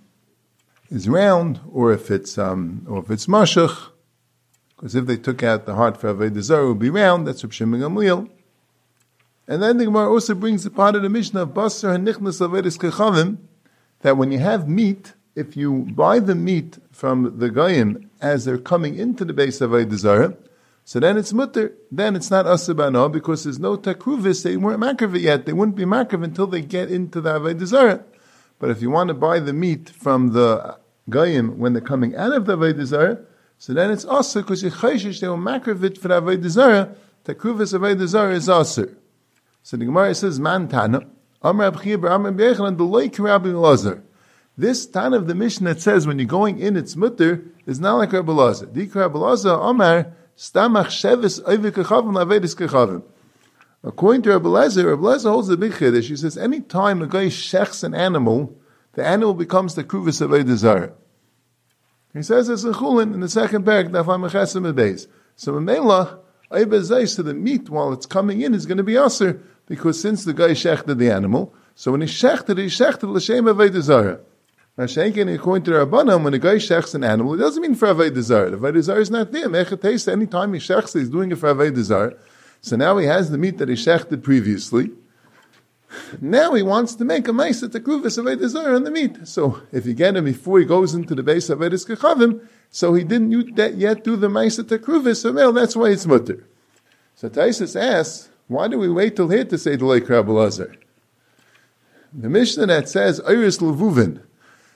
S2: or if it's mashach. Because if they took out the heart for Avodah Zarah, it would be round. That's Reb Shimon Gamliel. And then the Gemara also brings the part of the Mishnah of Basar Hanichnas Averis Kechavim, that when you have meat, if you buy the meat from the Goyim as they're coming into the base of Avodah Zarah, so then it's mutter. Then it's not asabano because there's no takruvis. They weren't makrav yet. They wouldn't be makrav until they get into the Avodah Zarah. But if you want to buy the meat from the Goyim when they're coming out of the Avodah Zarah, so then it's asa because you chayshish they will makrav it for the Avodah Zarah. Takruvis Avodah Zarah is asa. So the Gemara says, Man Tana, Amar Abchir Amar Be'echlan, the Loik Rabbi Elazar. This Tana of the Mishnah that says when you're going in, it's mutter, is not like Rabbi Elazar. Dik Rabbi Elazar, Amar, Stamach Shevis Oivik Kechavim Lavedis Kechavim. According to Rabbi Elazar holds the big chiddush. He says, any time a guy shechs an animal, the animal becomes the kruvus of Avodah Zarah. He says it's a chulin in the second parak, Dafam Mechesim Beis. So in Melach, so the meat while it's coming in is going to be aser, because since the guy shechted the animal, so when he shechted l'shem Avodah Zarah. Now, according to the Rabbanan, when a guy shechs an animal, it doesn't mean for Avodah Zarah. The Avodah Zarah is not there. Mechatesa, any time he shechs it, he's doing it for Avodah Zarah. So now he has the meat that he shechted previously. Now he wants to make a ma'aseh tekruvas Avodah Zarah on the meat. So if you get him before he goes into the base of Avodas Kechavim, so he didn't yet do the ma'aseh tekruvas, so well, that's why it's mutter. So Taisus asks, why do we wait till here to say the like Rabbi Elazar? The Mishnah that says Iris Levuvin,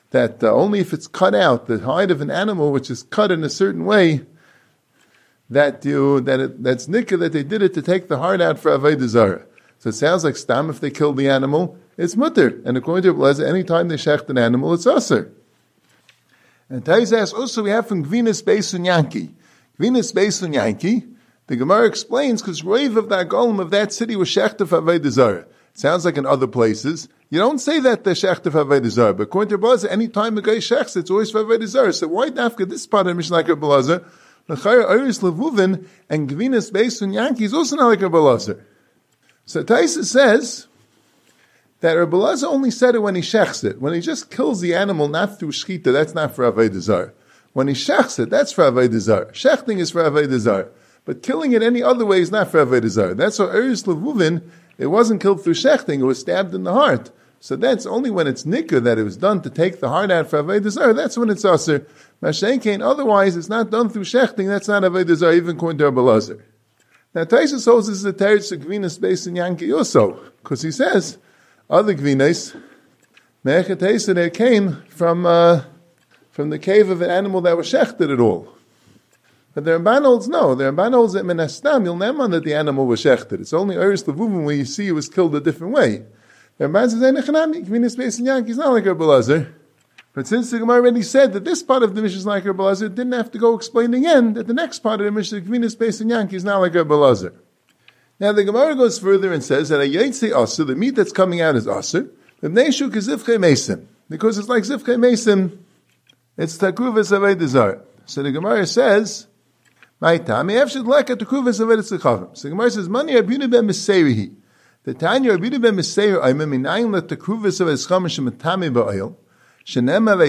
S2: that only if it's cut out, the hide of an animal which is cut in a certain way, that's nikah, that they did it to take the heart out for Avodah Zarah. So it sounds like stam, if they killed the animal, it's mutter. And according to Rebbe Eliezer, any time they shecht an animal, it's aser. And Tais asks, also we have from Gvinas Beis Unyanki. Gvinas Beis Unyanki, the Gemara explains, because Reiv of the Golem of that city was shecht of Avodah Zarah. It sounds like in other places, you don't say that the shecht of Avodah Zarah, but according to Rebbe Eliezer, any time a guy shechts, it's always for Avodah Zarah. So why nafka this part of the Mishnah like Rebbe Eliezer? L'chayr Iris Levuvin and Gvinas Beis Unyanki is also not like Rebbe Eliezer. So Taisa says that Rebbe Eliezer only said it when he shechts it. When he just kills the animal, not through shchita, that's not for Avodah Zarah. When he shechts it, that's for Avodah Zarah. Shechting is for Avodah Zarah. But killing it any other way is not for Avodah Zarah. That's why Eretz Levuvin, it wasn't killed through shechting, it was stabbed in the heart. So that's only when it's nikah that it was done to take the heart out for Avodah Zarah, that's when it's aser. Mashenkein, otherwise it's not done through shechting, that's not Avodah Zarah, even according to Rebbe Eliezer. Now Taisus holds this is a teretz of Gvinas Beis Unyanki also, because he says, other Gvinas, Mechatesa, they came from the cave of an animal that was shechted at all. But the Ramban holds no. The Ramban holds that menastam, you'll never know that the animal was shechted. It's only Eretz Levuvin where you see it was killed a different way. The Ramban says, Gvinas Beis Unyanki is not like Rebbe Eliezer. But since the Gemara already said that this part of the Mishnah is like Rebbe Eliezer, it didn't have to go explain again that the next part of the Mishnah, Gvinas Beis Unyanki, is not like Rebbe Eliezer. Now the Gemara goes further and says that a yaitse aser, the meat that's coming out is aser, because it's like zivchei mesim, it's takuvas avodah zarah. So the Gemara says, my time, so the Gemara says, Mani Rabbeinu ben Meseirihi. The Tanya Rabbeinu ben Meseir, I mean, minayin let takuvas avodah schamish matame ba'oil. How do we know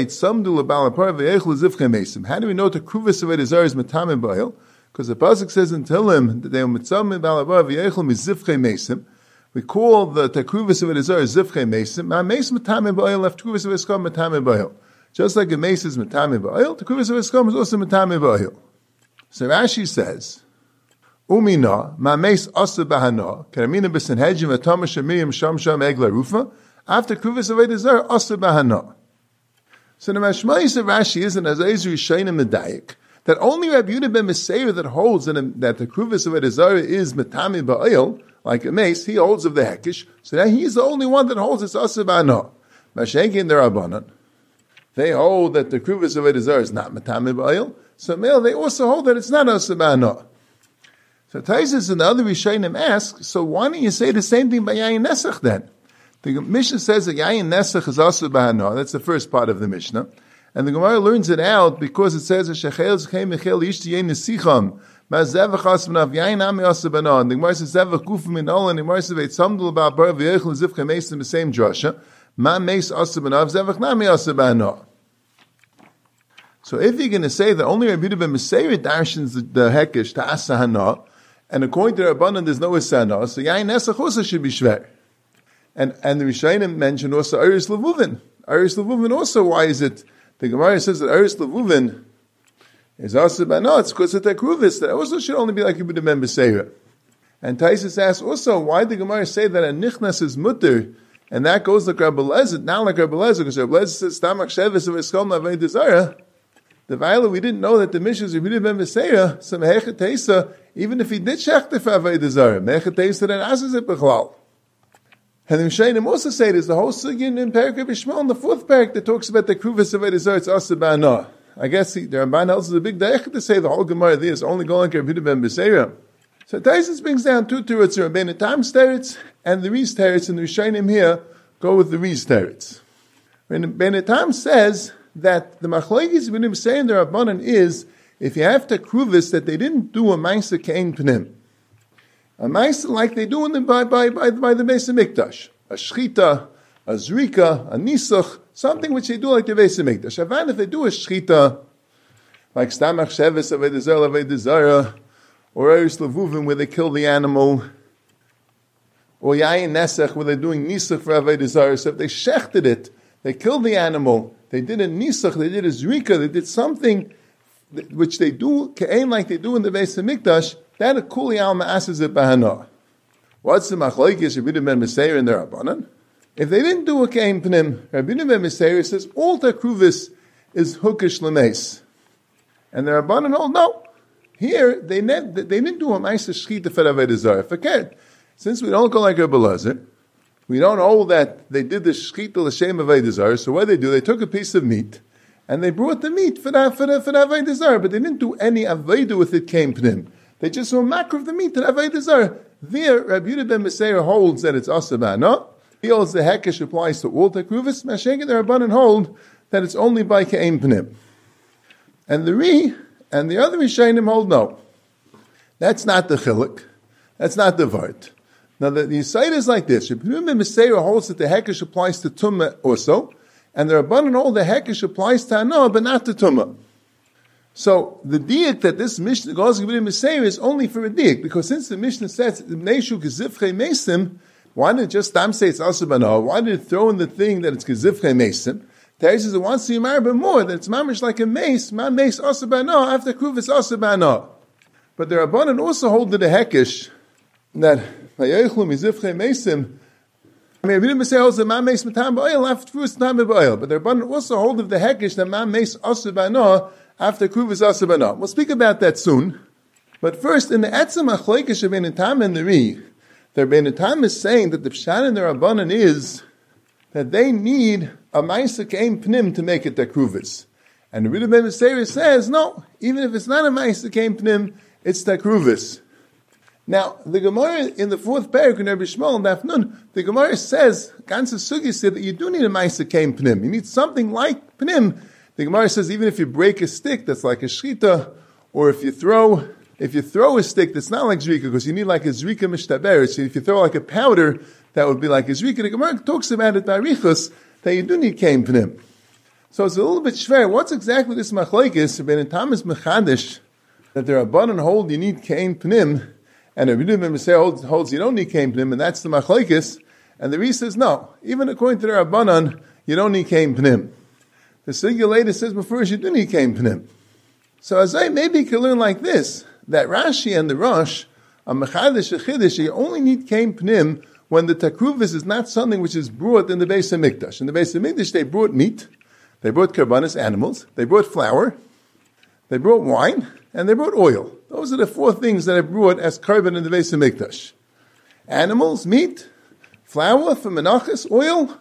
S2: the kruvas of Edizar is matame ba'il? Because the pasuk says in Tehillim that they are mitzam ba'alabar v'yechel mizivchei mesim. We call the kruvas of Edizar zivchei mesim. Ma meis matame ba'il left kruvas of Eskam matame ba'il. Just like a mace is matame ba'il, the kruvas of Eskam is also matame ba'il. So Rashi says, Umina ma meis asa bahana karamina b'senhejim atama shemiyim shamsham egla rufa. After kruvas of Edizar asa bahana. So the Mashmayis of Rashi is an Azazer Yishayim Medayik, that only Rabbi Yehuda ben Meseir that holds that the kruvas of Edizara is metami ba'il, like a mace, he holds of the hekish, so that he's the only one that holds it's asabana. Mashenkin the Rabbanan, they hold that the kruvas of Edizara is not metami ba'il, so male, they also hold that it's not asabana. So Taisus and the other Yishayim ask, so why don't you say the same thing by Yayin Nesach then? The Mishnah says that Yayin Nesach is also Bahana. That's the first part of the Mishnah. And the Gemara learns it out because it says, Shechel Zchei Michel Yishti Yein Nesicham. Ma Zevach Asmanav Yayin Ami Asabana. And the Gemara says, Zevach Kufim in Ol, and the Gemara says, Veit Samdul Ba Bar V'yechel Zivchei Meis in the same drasha. Ma Meis Asabanav, Zevach Nami Asabana. So if you're going to say that only Rabbi Yehuda ben Meseir darshans the Hekesh to Asahana, and according to the Rabbanan there's no Asahana, so Yayin Nesach also should be Shver. And the Rishayim mentioned also Eretz Levuvin. Eretz Levuvin also, why is it? The Gemara says that Eretz Levuvin is also Banah. It's because of the Kruvis. That also should only be like Yehuda ben Meseir. And Taisus asks also, why did the Gemara say that a Nichnas is Mutter, and that goes like Rebbe Eliezer, not like Rebbe Eliezer, because Rebbe Eliezer says, Stamach Shevis of Eskol Navei Zarah. The Vayla, we didn't know that the Mishnah is Yehuda ben Meseir, so Mehechet Teisa, even if he did Shechter for Avei Zarah, Mehechet Teisa then asks it Bechlal. And the Rishayim also say there's the whole sugin in Perek Yishmael in the fourth parak that talks about the kruvas of Edizar, it's asabana. I guess the Ramban else is a big daich to say the whole Gemara there is only going like Rabbi ben Beseira. So Taisus brings down two teretz, Rabbeinu Tam's teretz and the Ri's teretz, and the Rishayim here go with the Ri's teretz. Rabbeinu Tam says that the machlokes Rabbeinu saying the Rabbanan is if you have to kruvas that they didn't do a ma'aser kein pnim. A ma'aser like they do in the, by the Beis Hamikdash. A shchita, a zrika, a nisach, something which they do like the Beis Hamikdash. Avan, if they do a shchita, like Stamach Shevis, Avodah Zarah, or Eretz Levuvin, where they kill the animal, or Yayin Nesach, where they're doing nisach for Avodah Zarah. So if they shechted it, they killed the animal, they did a nisach, they did a zrika, they did something which they do, ke'ein like they do in the Beis Hamikdash, that a kuli al ma'asas it bahana. What's the machlokes Rabbi ben Meseir in the Rabbanan? If they didn't do a kein pnim, Rabbi Yehuda ben Meseir says all takruvis is hukish lemeis, and the Rabbanan hold no. Here they didn't do a ma'aser shchita for avodah zarah. Forget, since we don't go like Rabbi Elazar, we don't hold that they did the shchita l'shem avodah zarah. So what they do, they took a piece of meat and they brought the meat for the avodah zarah, but they didn't do any avodah with it kein pnim. They just saw makar of the meat to avodah zarah. There, Rabbi Yehuda ben Meseir holds that it's asaba. No, he holds the hekesh applies to all takruvis. Mashaykin the Rabbanan hold that it's only by kein pnim. And the Ri and the other Rishonim hold no. That's not the chiluk. That's not the vart. Now the Yisayid is like this. Rabbi Yehuda ben Meseir holds that the hekesh applies to tumah also, and the Rabbanan hold the hekesh applies to anah, but not to tumah. So the diak that this Mishnah goes with Meseir is only for a diak, because since the Mishnah says Neishu gezivchei mesim, why did it just say it's asabana? Why did it throw in the thing that it's gezivchei mesim? Terry says it wants to be married more, that it's mamish like a mace, ma mace asabana, after kruvis asabana. But the Rabbanan also hold to the hekesh that vayechlu mizivchei mesim. I mean, we didn't say also ma mace matam ba'oil after kruvis matam ba'oil, but the Rabbanan also hold of the hekesh that ma mace asabana after kruvis asabana. We'll speak about that soon. But first, in the etzem achleikish of Bein Tam and the Ri, the Bein Tam is saying that the pshat in the Rabbanan is that they need a ma'aser kein pnim to make it takruvis. And the Rebbe ben Meseir says, no, even if it's not a ma'aser kein pnim, it's takruvis. Now, the Gemara in the fourth parak in Rabbi Shmuel and Daf Nun, the Gemara says, ganze sugi said that you do need a ma'aser kein pnim. You need something like pnim. The Gemara says even if you break a stick that's like a shchita, or if you throw a stick that's not like zrika, because you need like a zrika mishtaber. So if you throw like a powder, that would be like a zrika. The Gemara talks about it barichus that you do need kein pnim. So it's a little bit schwer. What's exactly this machlekes? Bein Tam is mechadish that the Rabbanan hold you need kein pnim, and the Rebbe ben Meseir holds you don't need kein pnim, and that's the machlekes. And the Ri says no. Even according to the Rabbanan, you don't need kein pnim. The Sugya later says before you do need kein pnim. So as I maybe can learn like this, that Rashi and the Rosh are mechadish a chiddush. You only need kein pnim when the takruvis is not something which is brought in the Beis HaMikdash. In the Beis HaMikdash, they brought meat, they brought karbanis, animals, they brought flour, they brought wine, and they brought oil. Those are the four things that are brought as karban in the Beis HaMikdash. Animals, meat, flour for menachos, oil,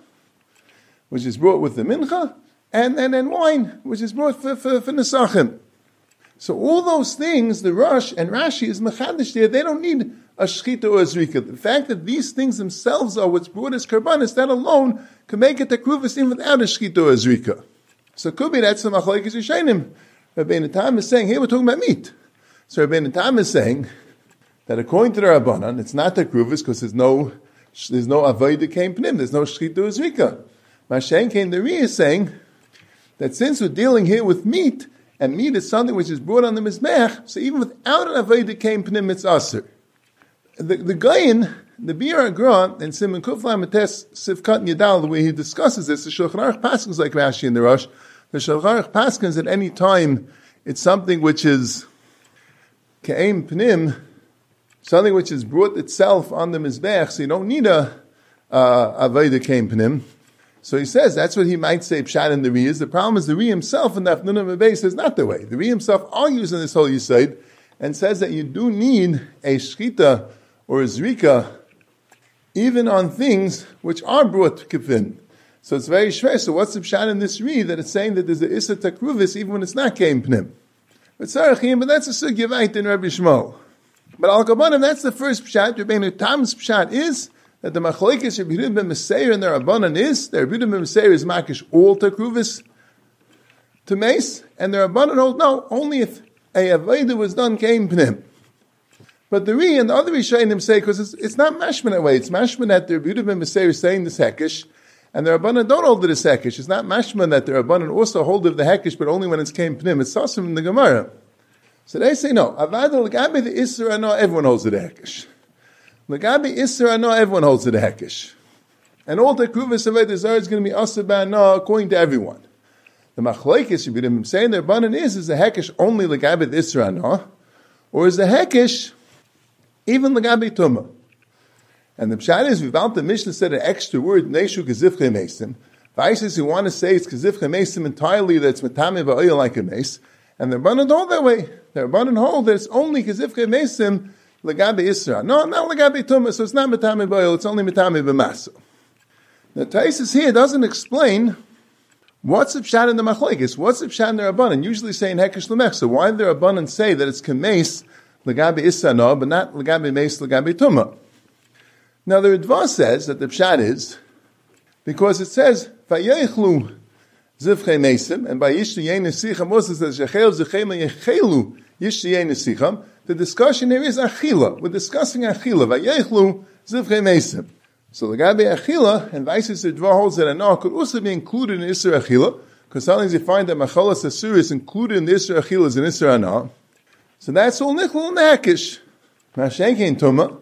S2: which is brought with the mincha, and then wine, which is brought for nesachim. So all those things, the Rosh and Rashi is mechadish there, they don't need a shchita or a zrika. The fact that these things themselves are what's brought as karbanis, that alone can make it takruvis even without a shchita or a zrika. So it could be that's the machlekes Rishonim. Rabbi Tam is saying, here we're talking about meat. So Rabbi Tam is saying that according to the Rabbanan, it's not takruvis because there's no avodah kein pnim, there's no shchita or zrika. Mashen came the Ri is saying that since we're dealing here with meat, and meat is something which is brought on the mizbech, so even without an avodah kein pnim, it's aser. The Gayin, the Bir Agra, and Simon Kufla Mates Sivkat Yadal, the way he discusses this, the Shulchan Aruch Paskins like Rashi in the Rosh. The Shulchan Aruch Paskins at any time, it's something which is kein pnim, something which is brought itself on the mizbech, so you don't need a avodah kein pnim. So he says that's what he might say pshat in the Ri is. The problem is the Ri himself in the Afnun Mebei says not the way. The Ri himself argues in this whole Yisayid and says that you do need a shchita or a zrika even on things which are brought to kifin. So it's very shver. So what's the pshat in this Ri that it's saying that there's a issa takruvis even when it's not kein pnim? But that's a sugya vayt in Rabbi Shmuel. But al kabanim, that's the first pshat. Rabbi Tam's pshat is that the machlekes Rabbi Yehuda ben Meseir and the Rabbanan is that Rabbi Yehuda ben Meseir is makish all takruvis to mace, and the Rabbanan hold no, only if a avodah was done kein pnim. But the Ri and the other Rishonim say because it's not mashman that way. It's mashman that the Rabbi Yehuda ben Meseir is saying this hekesh, and the Rabbanan don't hold of this hekesh. It's not mashman that the Rabbanan also hold of the hekesh, but only when it's kein pnim. It's sasim in the Gemara. So they say no. Avada l'gabe the Isra, no, everyone holds of the hekesh. L'gabe Isra, no, everyone holds of the hekesh. And all the kruvas of the Zara is going to be asaba no, according to everyone. The machlekes Rabbi Yehuda ben Meseir and the Rabbanan is the hekesh only l'gabe the Isra, no, or is the hekesh even l'gabe tumah? And the pshat is, without the Mishnah said an extra word, Neshu Kazivche Mesim. Vaisis who want to say it's Kazivche Mesim entirely, that it's Metame Ba'oil like a mace. And the Rabbanan hold that way. The Rabbanan hold that it's only Kazivche Mesim Lagabe Isra. No, not Lagabe Tumah, so it's not Metame Ba'oil, it's only Metame B'masa. The Taisus here doesn't explain what's the pshat in the machlekes, what's the pshat in the Rabbanan. Usually saying Hekesh Lemech, so why did the Rabbanan say that it's Kemes Lagabe Isra no, but not Lagabe Mace Lagabe Tumah? Now the Ritva says that the pshat is because it says Vayechlu Zivchei Mesim, and by Yishtiyei Nesicham also says Yechel Zichem Yechelu Yishtiyei Nesicham. The discussion here is Achila. We're discussing Achila. Vayechlu Zivchei Mesim. So Lagabe Achila, and Vaisis Ritva holds that Anah could also be included in Isra Achila, because sometimes you find that Machalas Asur is included in the Isra Achila as an Isra Anah. So that's all Nichlul and the Hekish. Mashenkein Tumah.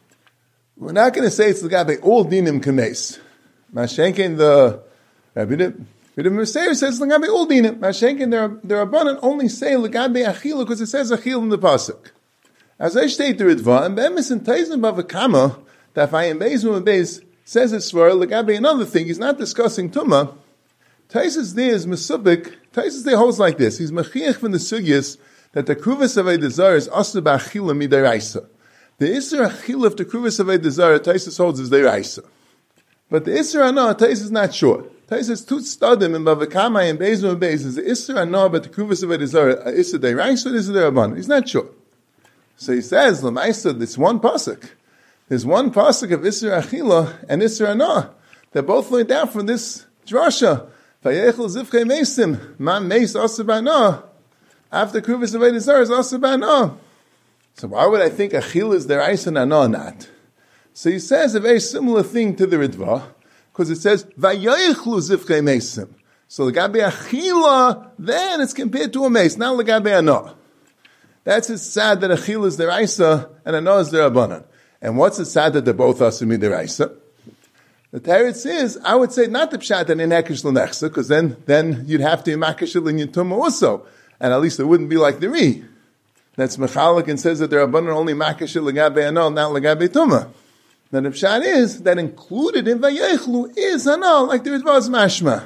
S2: We're not going to say it's Lagabe all Dinim Kames. Mashenkein the Rabbi Meseir says Lagabe all Dinim. Mashenkein the Rabbanan only say Lagabe Achila because it says Achil in the pasuk. As I state the Ritva, and Be'emes in Taizen Bavakama, that Fayim Beis and Beis says it's for Lagabe another thing. He's not discussing Tumah. Taisus there is Mesubik. Taisus there holds like this. He's Mechiach from the Sugyas that the Kruvas of Eidazar is Asr Ba'achila Midaraisa. The Isra Achila of the Kruvas of Eidazar, Taisus holds is Deraisa. But the Isra Anah, Taisus is not sure. Taisus Tut Stadim and Bavakamai and Beis and Beis is the Isra Anah, but the Kruvas of Eidazar, Isra Deraisa or Isra Derabanan? He's not sure. So he says, Lamaisa, this one pasuk. There's one pasuk of Isra Achila and Isra Anah. They're both laid down from this drasha. Vayechel Zivchei Mesim, Man Meis Asr Ba'anah. After Kruvas of Eidazar is Asr Ba'anah. So why would I think Achila is their Eis and Anah not? So he says a very similar thing to the Ritva, because it says, Vayechlu Zivchei Mesim. So Lagabe Achila, then it's compared to a mace, not Lagabe Anah. That's it sad that Achila is their Isa and Anah is their Abanan. And what's it sad that they're both Asumi their Isa? The Teretz is, I would say not the Pshat and in Hekesh L'Nechsa, because then you'd have to Imakesh in Yituma also. And at least it wouldn't be like the Ri. That's Mechalik and says that they're Abanan only Makesh L'Gabe Anah, not L'Gabe Tumah. Now the Pshat is, that included in Vayechlu is Anah, like there was Mashma.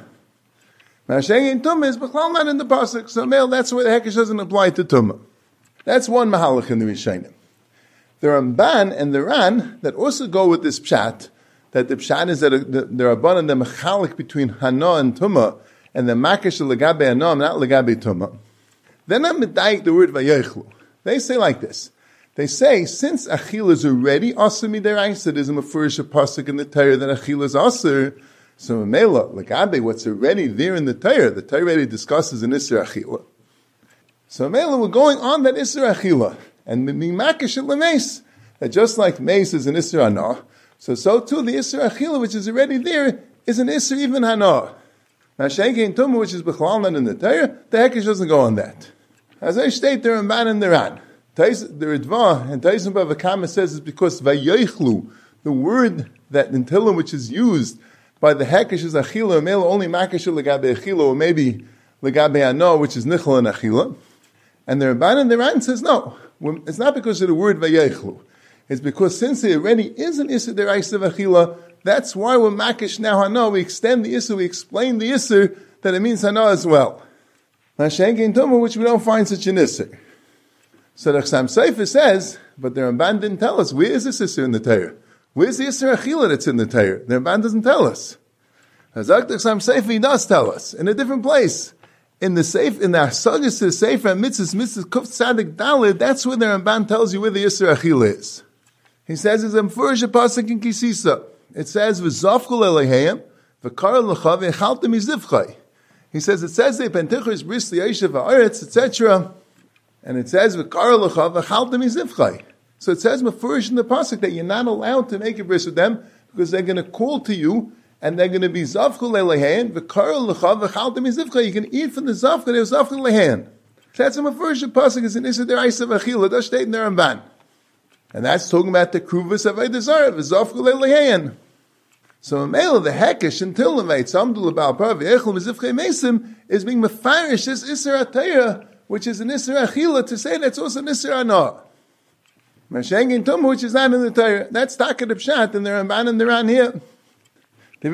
S2: Masheng Tumah is B'chlal not in the Pasuk, so male, that's where the Hekesh doesn't apply to Tumah. That's one Mahalach in the Rishonim. The Ramban and the Ran that also go with this pshat, that the pshat is that the Rabban and the Mechalik between Hana and Tumah, and the Makesh Lagabe Hana, not Lagabe Tumah. They're not medayik the word Vayechlu. They say like this. They say, since Achil is already Asr Midaraisa, there's a Mefurish pasuk in the Torah that Achil is Asr, so Mela, Lagabe, what's already there in the Torah already discusses in Isra Achila. So Mela, we're going on that Isra Achila. And the Makesh L'Meis, that just like Meis is an Isra Anah, so too the Isra Achila, which is already there, is an Isra even Hana. Now Sheikh and Tumah, which is B'chlal not in the Torah, the Hekesh doesn't go on that. As I state, the Ramban and the Ran. The Ritva and Taisun Bavakama says it's because Vayechlu, the word that in Tehillim which is used by the Hekesh is Achila, or only Makesh L'Gabe Achila, or maybe L'Gabe Hana, which is Nichol and Achila. And the Ramban and the Ran says no. It's not because of the word Vayechlu. It's because since there already is an Isser Deraisa V'Achila, that's why we're Makesh now Hana. We extend the Isser, we explain the Isser, that it means Hana as well. Mashenke in Tumah, which we don't find such an Isser. So the Chassam Sofer says, but the Ramban didn't tell us, where is this Isser in the Torah? Where's the Isser Achila that's in the Torah? The Ramban doesn't tell us. Hazak the Chassam Sofer, he does tell us, in a different place. In the Asagis to the Sefer and Mitzvahs Kuf Tzadik Dalid, that's where the Ramban tells you where the Yisra Achila is. He says it's a Mefurish pasuk in Kisisa. It says V'zafchul Eloheim V'kar L'cha V'echaltem Izivchai. He says it says they Pentichus Bris L'Yeshev Ha'aretz etc. And it says V'kar L'cha V'echaltem Izivchai. So it says Mefurish in the pasuk that you're not allowed to make a bris with them because they're going to call to you. And they're going to be Zavchul Lehein, V'karel L'cha, V'chaltem Izivcha. You can eat from the Zavchul, they're Zavchul Lehein. That's a Mefurish pasuk is an Isser Deraisa V'Achila. That's stated in the Ramban. And that's talking about the Kruvas of Eidazar, V'zavchul Lehein. So a male of the Hekesh until the Veit, Samdul Abal Par, V'echel V'zivchei Mesim, is being Mefarish this Isser HaTeirah, which is an Isser Achila, to say that's also an Isser Anah. Mashengin Tumah, which is not in the Torah. That's Taka the Pshat, and the Ramban and the Ran here. He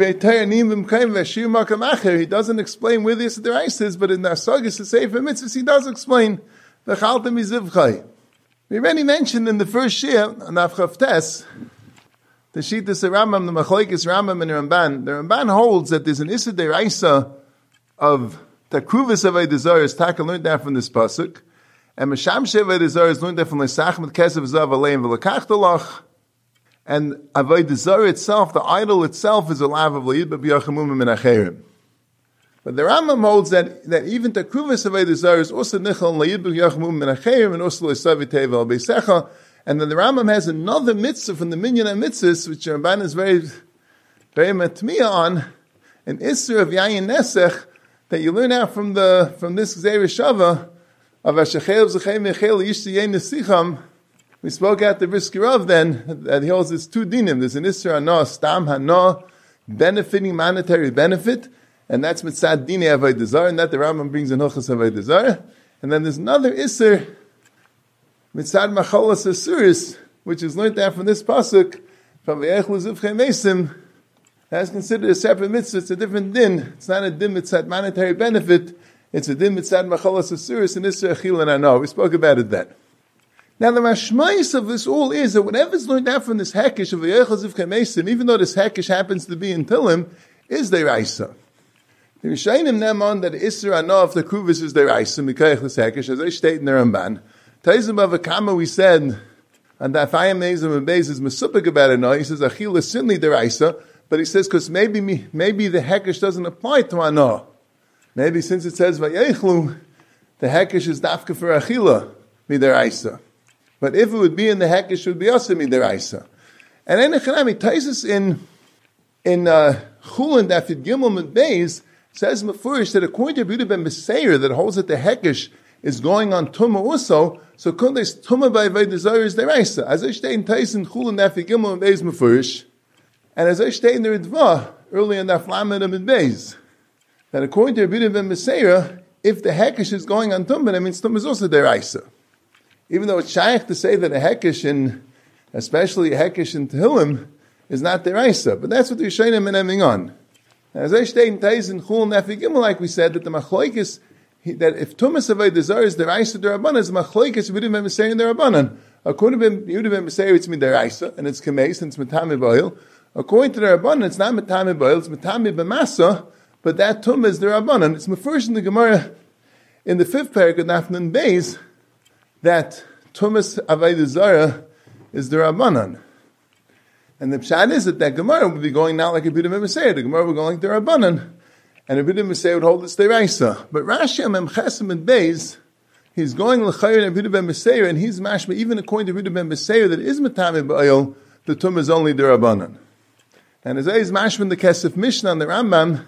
S2: doesn't explain where this deraisa is, but in the Asagis, the Sefer Mitzvahs, he does explain the Chalta Mizivchai. We already mentioned in the first Shir, on Avchavtes, the Shittas Rambam, the Machlokes Rambam and Ramban. The Ramban holds that there's an Issa deraisa of Takruvas Avodah Zarah, is Taka learned that from this pasuk, and Meshamshe Avodah Zarah is learned that from Lesach Mit Kesav Zav Aleim V'Lakachtalach. And Avodah Zarah itself, the idol itself, is a lav of Le'id B'Yachamum Min Acherim. But the Rambam holds that even Takruvas Avodah Zarah is also Nichal Le'id B'Yachamum Min Acherim and also Le'Savi Teva Al Beisecha. And then the Rambam has another mitzvah from the Minyan HaMitzvahs, which the Ramban is very, very matmiya on, an Isser of Yayin Nesech, that you learn out from this Gzeir Shava of Ashachel Zechem Mechel Yishti Yein Nesicham. We spoke at the Briskirav then, that he holds this two dinim. There's an Isser Hana, Stam Hana, benefiting monetary benefit, and that's Mitzad Dine Avodah Zarah, and that the Rambam brings in Hilchos Avodah Zarah. And then there's another Isser, Mitzad Macholas Asuris, which is learned out from this pasuk, from V'yech L'Zivchei Mesim. That's considered a separate mitzvah. It's a different din. It's not a din Mitzad monetary benefit. It's a din Mitzad Macholas Asuris and Isser Achil and Ana. We spoke about it then. Now the mashmais of this all is that whatever's learned out from this hekesh of V'yech L'Zivchei Mesim, even though this hekesh happens to be in Tilim, is deraisa. The Rishayim Neman that Isser Ana of the Kruvas is deraisa, Mikayach this hekesh, as I state in the Ramban. Taizim Avakama, we said, and that Fayim Nezim and Beis is Mesupik about it now. He says, Achil is Sinli deraisa, but he says, because maybe the hekesh doesn't apply to Ana. Maybe since it says Vayechlu, the hekesh is dafka for Achila, mideraisa. But if it would be in the hekesh, it would be also mideraisa. And then Echanami, Taisus in Chulin, Dafid Gimel and Beis, says Mefurish that according to Yehuda ben Beseir, that holds that the hekesh is going on Tumah also, so Kundes Tumah by Avodah Zarah is deraisa. As I state in Taisus Chulin, Dafid Gimel and Beis Mefurish, and as I state in the Ritva, early in Daf Lamed and Beis, that according to Yehuda ben Beseir, if the hekesh is going on Tumah, that means Tumah is also deraisa. Even though it's shaykh to say that a hekesh especially a hekesh in Tehillim, is not deraisa. But that's what the Yishayim and ending on. As I state in Taiz and Chul and Nafi Gimel, like we said, that the machlokes, that if Tumas Avodah Zarah is deraisa derabanan, it's machlokes Yehuda ben Beseir derabanan. According to Yehuda ben Beseir, it's mideraisa, and it's kameis, and it's metame b'oil. According to the Rabbanan, it's not metame b'oil, it's metame b'masa, but that Tumah is derabanan. It's mefurish in the Gemara, in the 5th paragraph of Nafnan Beis, that Tumas Avodah Zarah is the Rabbanan. And the pshat is that Gemara would be going not like a Yehuda ben Beseir. The Gemara would go like the Rabbanan. And a Yehuda ben Beseir would hold this deraisa. But Rashi Mem Chesem and Beis, he's going l'chayr and Yehuda ben Beseir, and he's mashma, even according to Yehuda ben Beseir, that is Matame B'ayil, the Tumah is only the Rabbanan. And as is mashma in the Kesef Mishnah on the Rambam,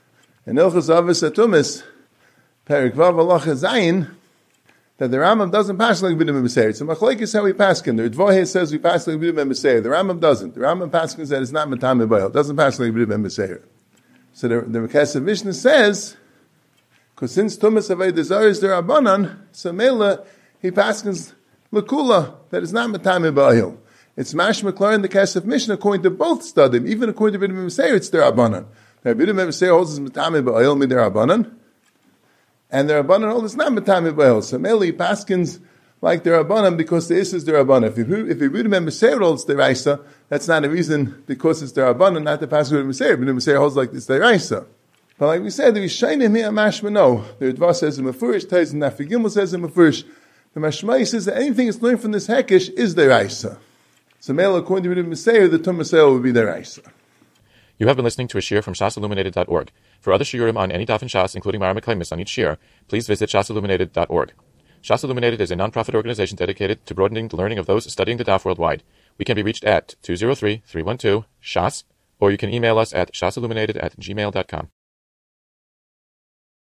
S2: in Ilchos Avos HaTumas, Perik Vav Halacha Zayin, that the Rambam doesn't pass like Yehuda ben Beseir. So machlokes how we pass him. The Ritva says we pass like Yehuda ben Beseir. The Rambam doesn't. The Rambam passes that it's not Matame B'ayil. It doesn't pass like Yehuda ben Beseir. So the Kesef Mishnah says, because since Tumas Avodah Zarah is the Rabbanan, so Mela, he passes L'kula, that it's not Matame B'ayil. It's mashma klar in the Kesef Mishnah according to both studim, even according to Yehuda ben Beseir, it's the Rabbanan. Yehuda ben Beseir holds it's Matame B'ayil, mid the Rabbanan. And the Rabbanan holds it's not Matame B'ayil. So Meli Paskins like the Rabbanan because the Is is the Rabbanan. If Yehuda ben Beseir holds the Raisa, that's not a reason because it's the Rabbanan, not the Paskin Yehuda ben Beseir. Yehuda ben Beseir holds like it's the Raisa. But like we said, the Rishayim here mashma no. The Ritva says in Mefurish, Taiz and Nafi Gimel says in Mefurish. The Mashmai says that anything that's learned from this Hekesh is the Raisa. So Mela, according to Yehuda ben Beseir, the Tumah Sale would be the Raisa.
S1: You have been listening to a shiur from shasilluminated.org. For other shiurim on any daf in Shas, including Mara Meklemis on each shiur, please visit shasilluminated.org. Shas Illuminated is a non-profit organization dedicated to broadening the learning of those studying the daf worldwide. We can be reached at 203-312-SHAS, or you can email us at shasilluminated@gmail.com.